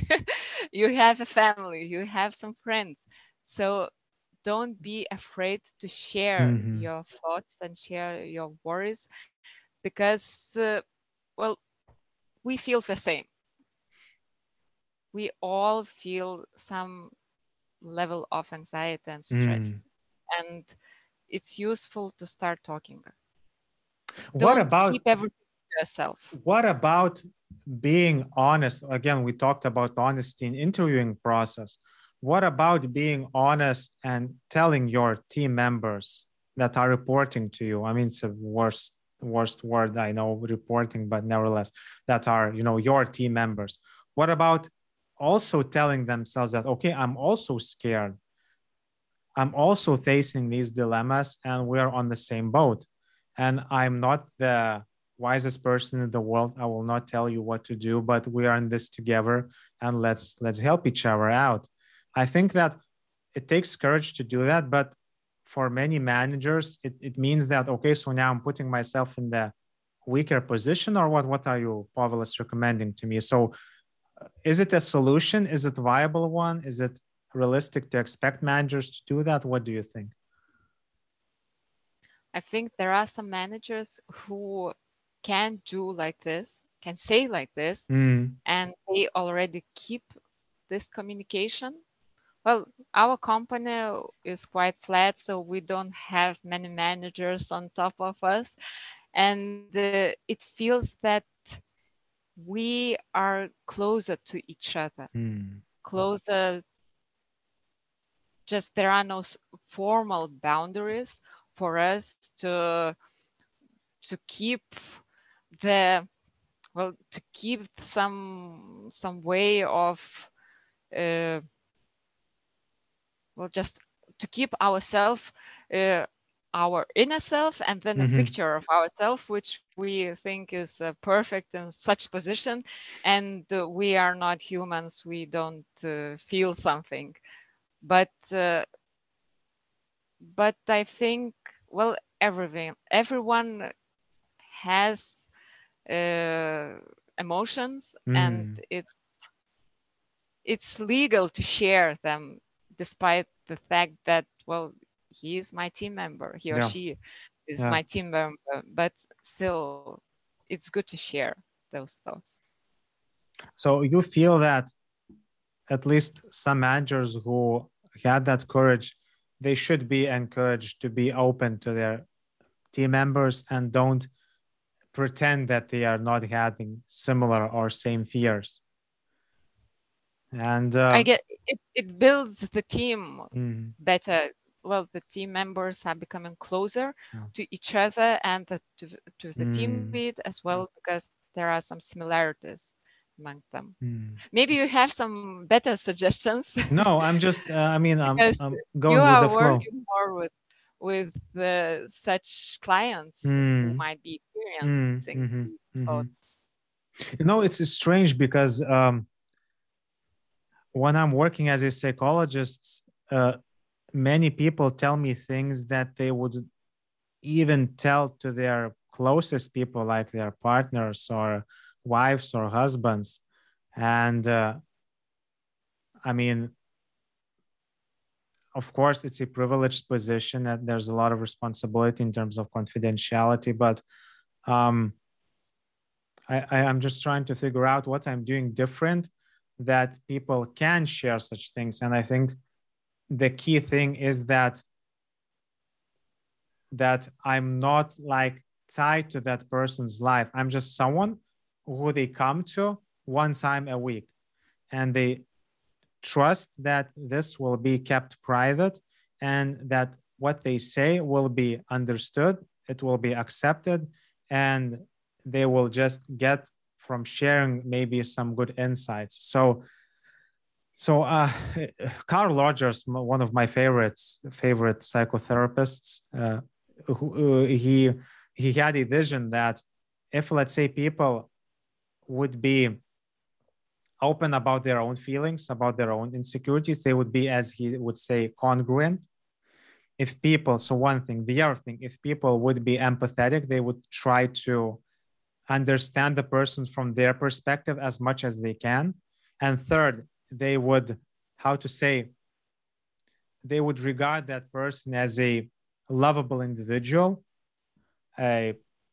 you have a family, you have some friends. So don't be afraid to share Mm-hmm. your thoughts and share your worries, because, uh, well, we feel the same. We all feel some level of anxiety and Mm. stress. And it's useful to start talking. What Don't about keep everything to yourself. what about being honest? Again, we talked about honesty in interviewing process. What about being honest and telling your team members that are reporting to you? I mean, it's a worst worst word I know, reporting, but nevertheless, that are, you know, your team members. What about also telling themselves that, okay, I'm also scared. I'm also facing these dilemmas and we're on the same boat. And I'm not the wisest person in the world. I will not tell you what to do, but we are in this together and let's let's help each other out. I think that it takes courage to do that, but for many managers, it, it means that, okay, so now I'm putting myself in the weaker position, or what what are you, Povilas, recommending to me? So is it a solution? Is it a viable one? Is it realistic to expect managers to do that? What do you think? I think there are some managers who can do like this, can say like this, Mm. and they already keep this communication. Well, our company is quite flat, so we don't have many managers on top of us. And uh, it feels that we are closer to each other, Mm. closer, just there are no formal boundaries for us to to keep the well to keep some some way of uh, well just to keep ourselves uh, our inner self, and then a Mm-hmm. picture of ourselves which we think is uh, perfect in such position, and uh, we are not humans, we don't uh, feel something, but uh, but I think, well, everything everyone has uh, emotions, and Mm. it's it's legal to share them, despite the fact that, well, he is my team member, he or Yeah. she is Yeah. my team member, but still it's good to share those thoughts. So you feel that at least some managers who had that courage, they should be encouraged to be open to their team members and don't pretend that they are not having similar or same fears. And uh, I get it, it builds the team mm, better. Well, the team members are becoming closer yeah. to each other and the, to, to the team Mm, lead as well, because there are some similarities among them. mm. Maybe you have some better suggestions. No, I'm just, uh, I mean, I'm, Because I'm you going with the are flow. working more with with uh, such clients who Mm, might be mm, experiencing mm-hmm, these mm-hmm. thoughts. You know, it's, it's strange because um, when I'm working as a psychologist, uh, many people tell me things that they would even tell to their closest people, like their partners or wives or husbands. And uh, I mean, of course, it's a privileged position and there's a lot of responsibility in terms of confidentiality, but um, I, I am just trying to figure out what I'm doing different that people can share such things. And I think the key thing is that that I'm not like tied to that person's life. I'm just someone who they come to one time a week, and they trust that this will be kept private and that what they say will be understood, it will be accepted, and they will just get from sharing maybe some good insights. So so uh, Carl Rogers, one of my favorites, favorite psychotherapists, uh, who, uh, he he had a vision that if, let's say, people would be open about their own feelings, about their own insecurities, they would be, as he would say, congruent. If people, so one thing, the other thing, if people would be empathetic, they would try to understand the person from their perspective as much as they can. And third, they would, how to say, they would regard that person as a lovable individual. Uh,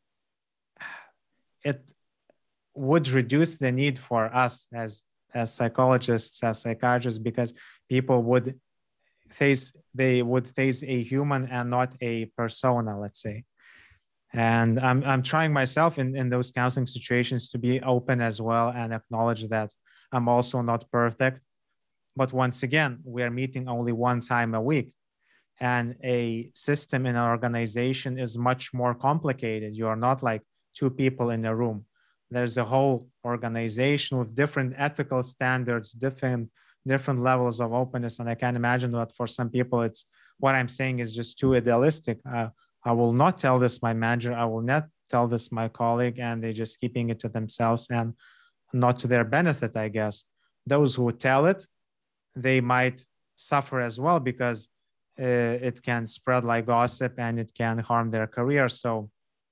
it would reduce the need for us as as psychologists, as psychiatrists, because people would face they would face a human and not a persona, let's say. And I'm I'm trying myself in, in those counseling situations to be open as well and acknowledge that I'm also not perfect. But once again, we are meeting only one time a week. And a system in an organization is much more complicated. You are not like two people in a room. There's a whole organization with different ethical standards, different different levels of openness. And I can imagine that for some people, it's what I'm saying is just too idealistic. Uh, I will not tell this my manager. I will not tell this my colleague, and they're just keeping it to themselves and not to their benefit, I guess. Those who tell it, they might suffer as well because uh, it can spread like gossip and it can harm their career. So,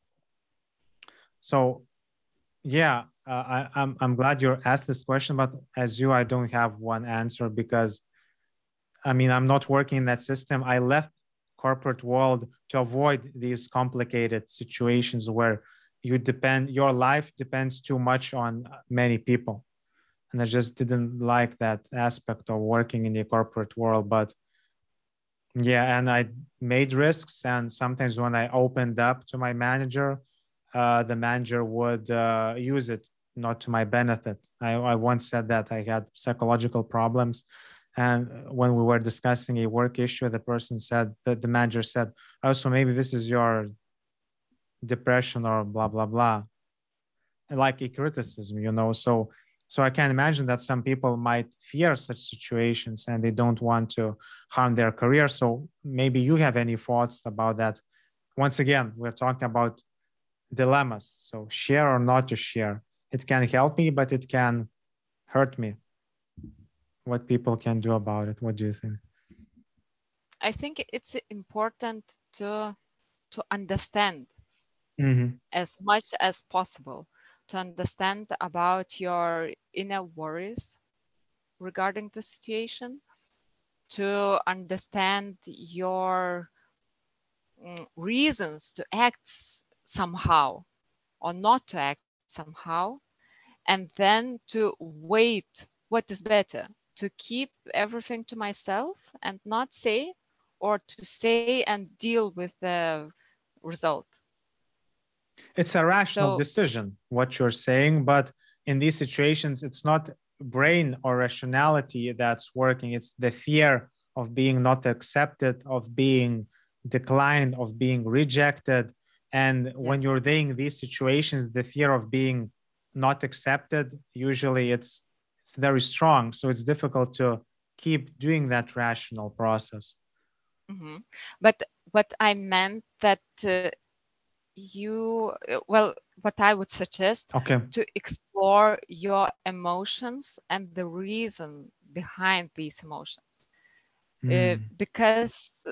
so yeah, uh, I, I'm I'm glad you asked this question, but as you, I don't have one answer because, I mean, I'm not working in that system. I left corporate world to avoid these complicated situations where you depend, your life depends too much on many people. And I just didn't like that aspect of working in the corporate world. But yeah, and I made risks. And sometimes when I opened up to my manager, uh, the manager would uh, use it not to my benefit. I, I once said that I had psychological problems. And when we were discussing a work issue, the person said that the manager said, oh, so maybe this is your depression or blah, blah, blah. Like a criticism, you know. So so I can imagine that some people might fear such situations and they don't want to harm their career. So maybe you have any thoughts about that. Once again, we're talking about dilemmas. So share or not to share. It can help me, but it can hurt me. What people can do about it. What do you think? I think it's important to to understand Mm-hmm. as much as possible, to understand about your inner worries regarding the situation, to understand your mm, reasons to act somehow. or not to act somehow, and then to wait what is better, to keep everything to myself and not say, or to say and deal with the result. It's a rational So decision, what you're saying, but in these situations, it's not brain or rationality that's working. It's the fear of being not accepted, of being declined, of being rejected. And when yes. you're in these situations, the fear of being not accepted, usually it's it's very strong. So it's difficult to keep doing that rational process. Mm-hmm. But what I meant that uh, you, uh, well, what I would suggest Okay. to explore your emotions and the reason behind these emotions. Uh, Mm. because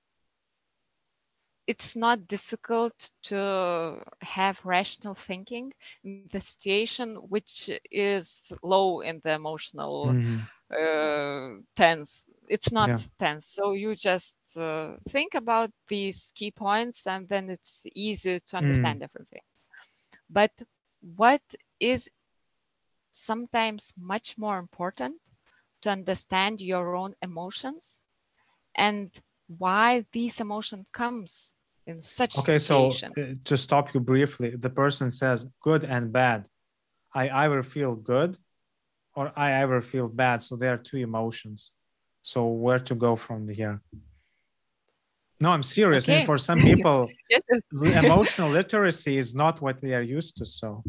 it's not difficult to have rational thinking in the situation which is low in the emotional Mm-hmm. uh, tense. It's not Yeah. tense. So you just uh, think about these key points and then it's easy to Mm. understand everything. But what is sometimes much more important to understand your own emotions and why these emotion comes in such Okay, so situation. uh, to stop you briefly, the person says good and bad. I either feel good or I ever feel bad. So there are two emotions. So where to go from here? No, I'm serious. I mean, Okay. for some people, Yes. emotional literacy is not what they are used to. So,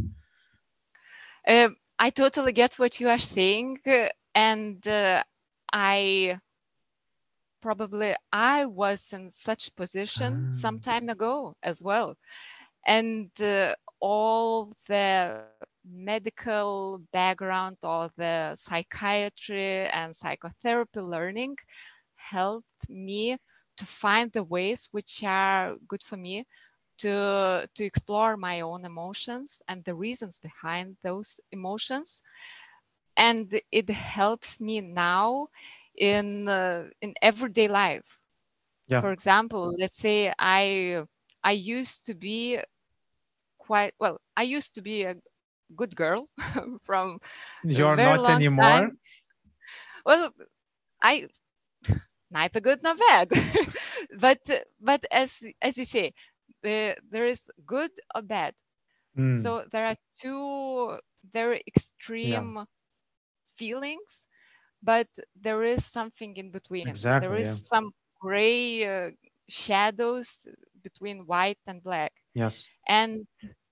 uh, I totally get what you are saying, uh, and uh, I probably I was in such position ah, some time ago as well, and uh, all the medical background, all the psychiatry and psychotherapy learning helped me to find the ways which are good for me to to explore my own emotions and the reasons behind those emotions, and it helps me now in uh, in everyday life. yeah, For example, let's say i i used to be quite well I used to be a good girl from a you're very not long anymore. time. Well, I neither good nor bad. but but as as you say, the, there is good or bad. Mm, So there are two very yeah, extreme feelings, but there is something in between. There exactly. is Yeah. some gray uh, shadows between white and black, Yes. and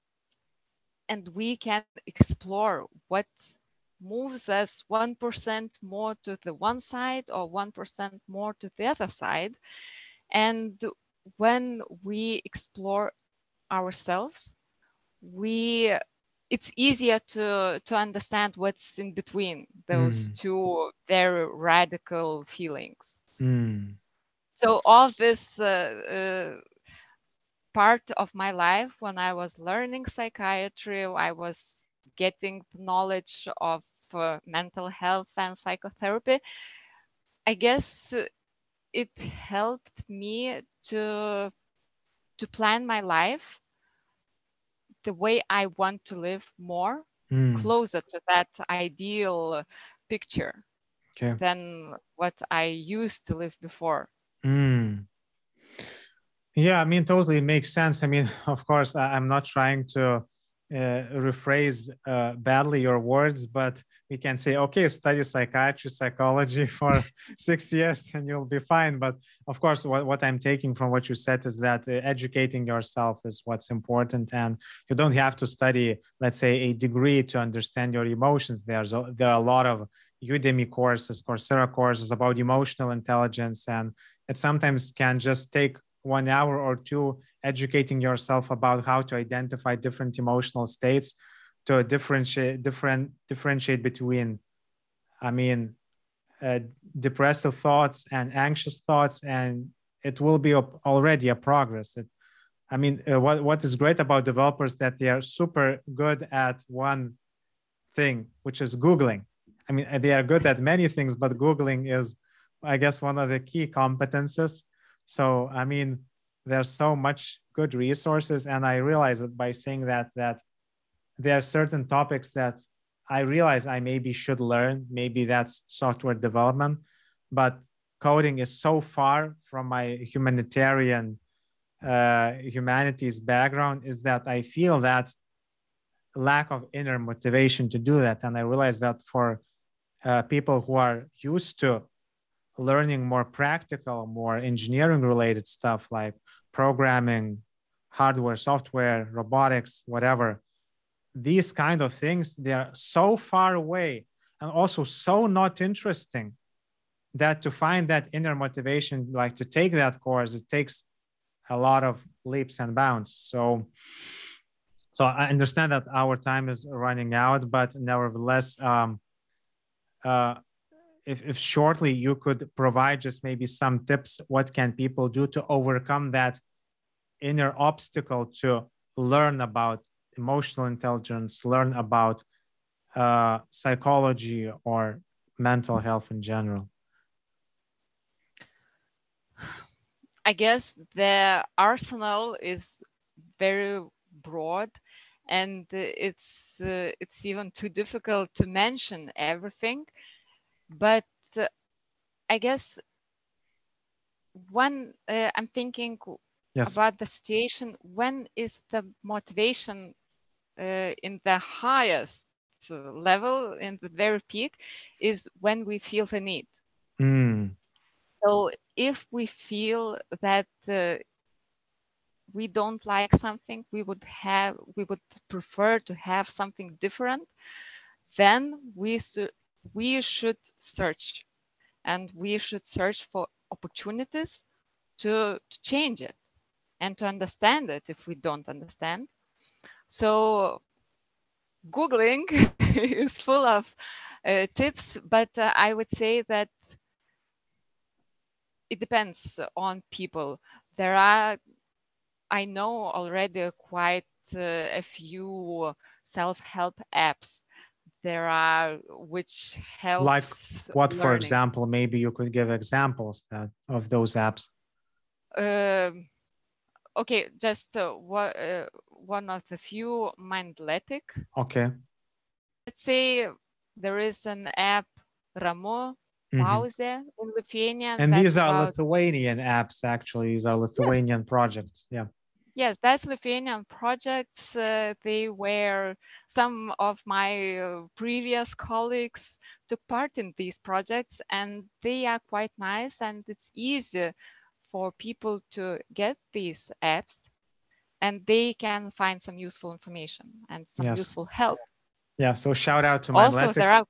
and we can explore what moves us one percent more to the one side or one percent more to the other side. And when we explore ourselves, we it's easier to to understand what's in between those Mm, two very radical feelings. mm, So all this uh, uh, part of my life, when I was learning psychiatry, I was getting the knowledge of uh, mental health and psychotherapy, I guess uh, it helped me to to plan my life the way I want to live, more mm. closer to that ideal picture Okay. than what I used to live before. Mm. Yeah, I mean, totally makes sense. I mean, of course, I, I'm not trying to uh, rephrase uh, badly your words, but we can say, okay, study psychiatry, psychology for six years and you'll be fine. But of course, what, what I'm taking from what you said is that uh, educating yourself is what's important. And you don't have to study, let's say, a degree to understand your emotions. There's a, there are a lot of Udemy courses, Coursera courses about emotional intelligence. And it sometimes can just take one hour or two educating yourself about how to identify different emotional states, to differentiate different differentiate between, I mean, uh, depressive thoughts and anxious thoughts, and it will be already a progress. It, I mean, uh, what what is great about developers that they are super good at one thing, which is Googling. I mean, they are good at many things, but Googling is, I guess, one of the key competences. So, I mean, there's so much good resources. And I realized that by saying that, that there are certain topics that I realize I maybe should learn. Maybe that's software development, but coding is so far from my humanitarian uh, humanities background, is that I feel that lack of inner motivation to do that. And I realize that for uh, people who are used to learning more practical, more engineering related stuff like programming, hardware, software, robotics, whatever, these kind of things, they are so far away and also so not interesting that to find that inner motivation, like to take that course, it takes a lot of leaps and bounds. So, so I understand that our time is running out, but nevertheless, um, uh, if, if shortly you could provide just maybe some tips, what can people do to overcome that inner obstacle to learn about emotional intelligence, learn about uh, psychology or mental health in general? I guess the arsenal is very broad, and it's uh, it's even too difficult to mention everything. But uh, I guess when uh, I'm thinking Yes. about the situation, when is the motivation uh, in the highest uh, level, in the very peak, is when we feel the need. Mm. So if we feel that uh, we don't like something, we would have, we would prefer to have something different, then we should we should search, and we should search for opportunities to, to change it and to understand it if we don't understand. So Googling is full of uh, tips, but uh, I would say that it depends on people. There are, I know already quite uh, a few self-help apps. There are which helps like what, learning. For example, maybe you could give examples that of those apps. Uh, okay, just uh, one, uh, one of the few, Mindletic. Okay. Let's say there is an app, Ramu, Mm-hmm. Pause in Lithuanian. And these are about... Lithuanian apps, actually. These are Lithuanian yes. projects. Yeah. Yes, that's Lithuanian projects. Uh, they were, some of my uh, previous colleagues took part in these projects, and they are quite nice, and it's easy for people to get these apps, and they can find some useful information and some yes. useful help. Yeah, so shout out to also Mindletic. There are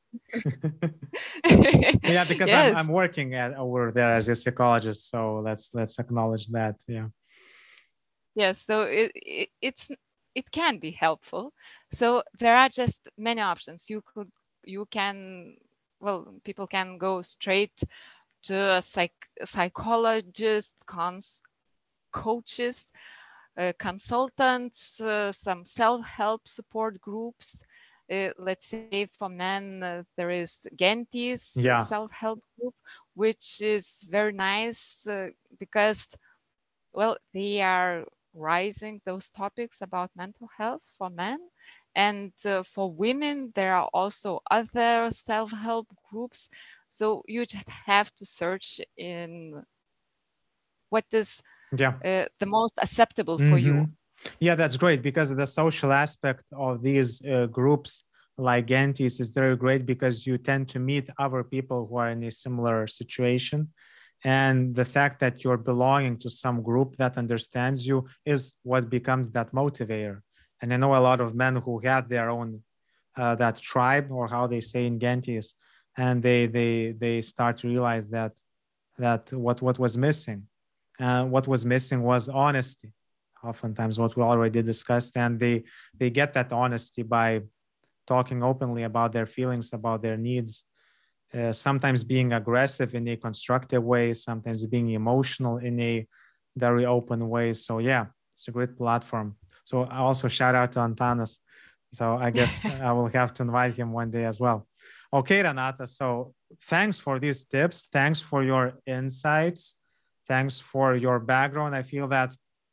yeah, because yes. I'm, I'm working at over there as a psychologist, so let's let's acknowledge that. Yeah. Yes, so it, it it's it can be helpful. So there are just many options. You could you can well people can go straight to a psych psychologist, cons coaches, uh, consultants, uh, some self-help support groups. Uh, let's say for men, uh, there is Gentis yeah. self-help group, which is very nice uh, because, well, they are rising those topics about mental health for men. And uh, for women, there are also other self-help groups. So you just have to search in what is yeah. uh, the most acceptable mm-hmm. for you. Yeah, that's great, because the social aspect of these uh, groups like Gentis is very great, because you tend to meet other people who are in a similar situation. And the fact that you're belonging to some group that understands you is what becomes that motivator. And I know a lot of men who had their own, uh, that tribe, or how they say in Gentis, and they they they start to realize that that what what was missing, uh, what was missing was honesty. Oftentimes, what we already discussed, and they they get that honesty by talking openly about their feelings, about their needs. Uh, sometimes being aggressive in a constructive way, sometimes being emotional in a very open way. So yeah, it's a great platform. So I also shout out to Antanas. So I guess I will have to invite him one day as well. Okay, Renata. So thanks for these tips. Thanks for your insights. Thanks for your background. I feel that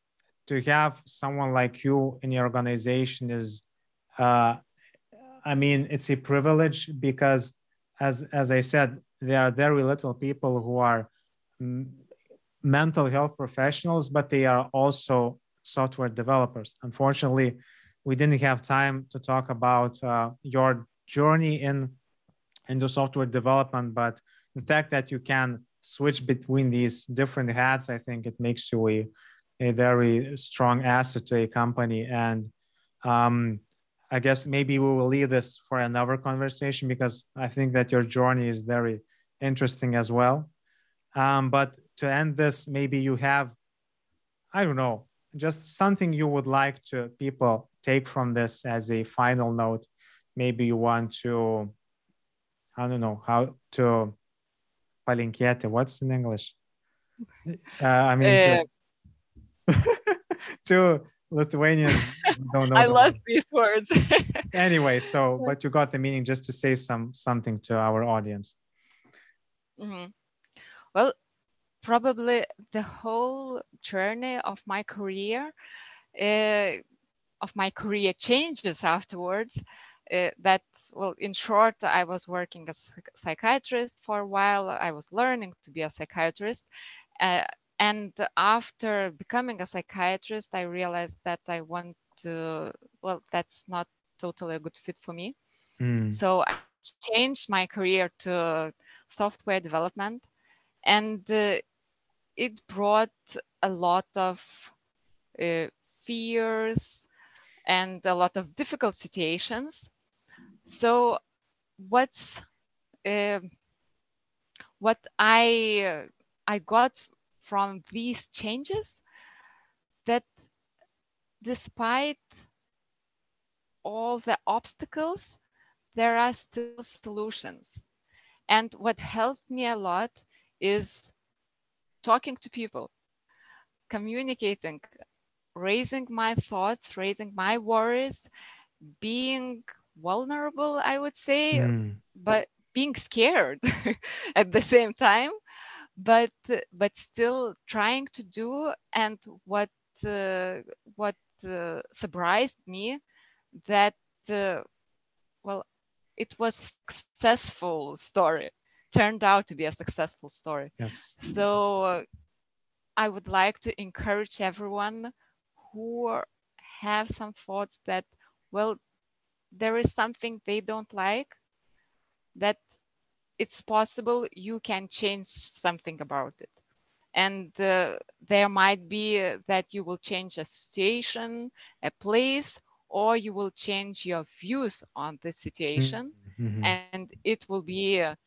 to have someone like you in your organization is, uh, I mean, it's a privilege because, as as I said, there are very little people who are mm, mental health professionals, but they are also software developers. Unfortunately, we didn't have time to talk about uh, your journey in into software development, but the fact that you can switch between these different hats, I think it makes you a, a very strong asset to a company. And um, I guess maybe we will leave this for another conversation because I think that your journey is very interesting as well. Um, but to end this, maybe you have, I don't know, just something you would like to people take from this as a final note. Maybe you want to, I don't know, how to palinkėti. What's in English? Uh, I mean, Uh, to, to Lithuanians don't know I the love word. these words. Anyway, so, but you got the meaning just to say some something to our audience. Mm-hmm. Well, probably the whole journey of my career, uh, of my career changes afterwards. Uh, that, well, in short, I was working as a psychiatrist for a while. I was learning to be a psychiatrist. Uh, and after becoming a psychiatrist, I realized that I want to, well, that's not totally a good fit for me. Mm. So I changed my career to software development. And uh, it brought a lot of uh, fears and a lot of difficult situations. So what's uh, what I uh, I got from these changes, that despite all the obstacles, there are still solutions. And what helped me a lot is talking to people, communicating, raising my thoughts, raising my worries, being vulnerable, I would say, Mm. but being scared at the same time, but but still trying to do. And what uh, what uh, surprised me, that uh, well, it was successful story, turned out to be a successful story. Yes. So uh, I would like to encourage everyone who have some thoughts that, well, there is something they don't like, that it's possible you can change something about it. And uh, there might be uh, that you will change a situation, a place, or you will change your views on the situation, Mm-hmm. and it will be uh,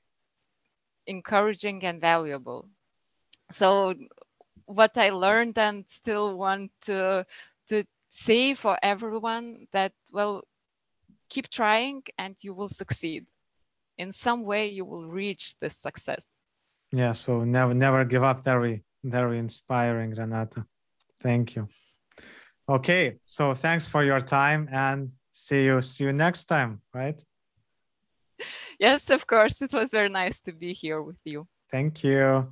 encouraging and valuable. So what I learned and still want to, to say for everyone, that, well, keep trying and you will succeed. In some way, you will reach this success. Yeah, so never never give up. Very, very inspiring, Renata. Thank you. Okay, so thanks for your time and see you see you next time, right? Yes, of course. It was very nice to be here with you. Thank you.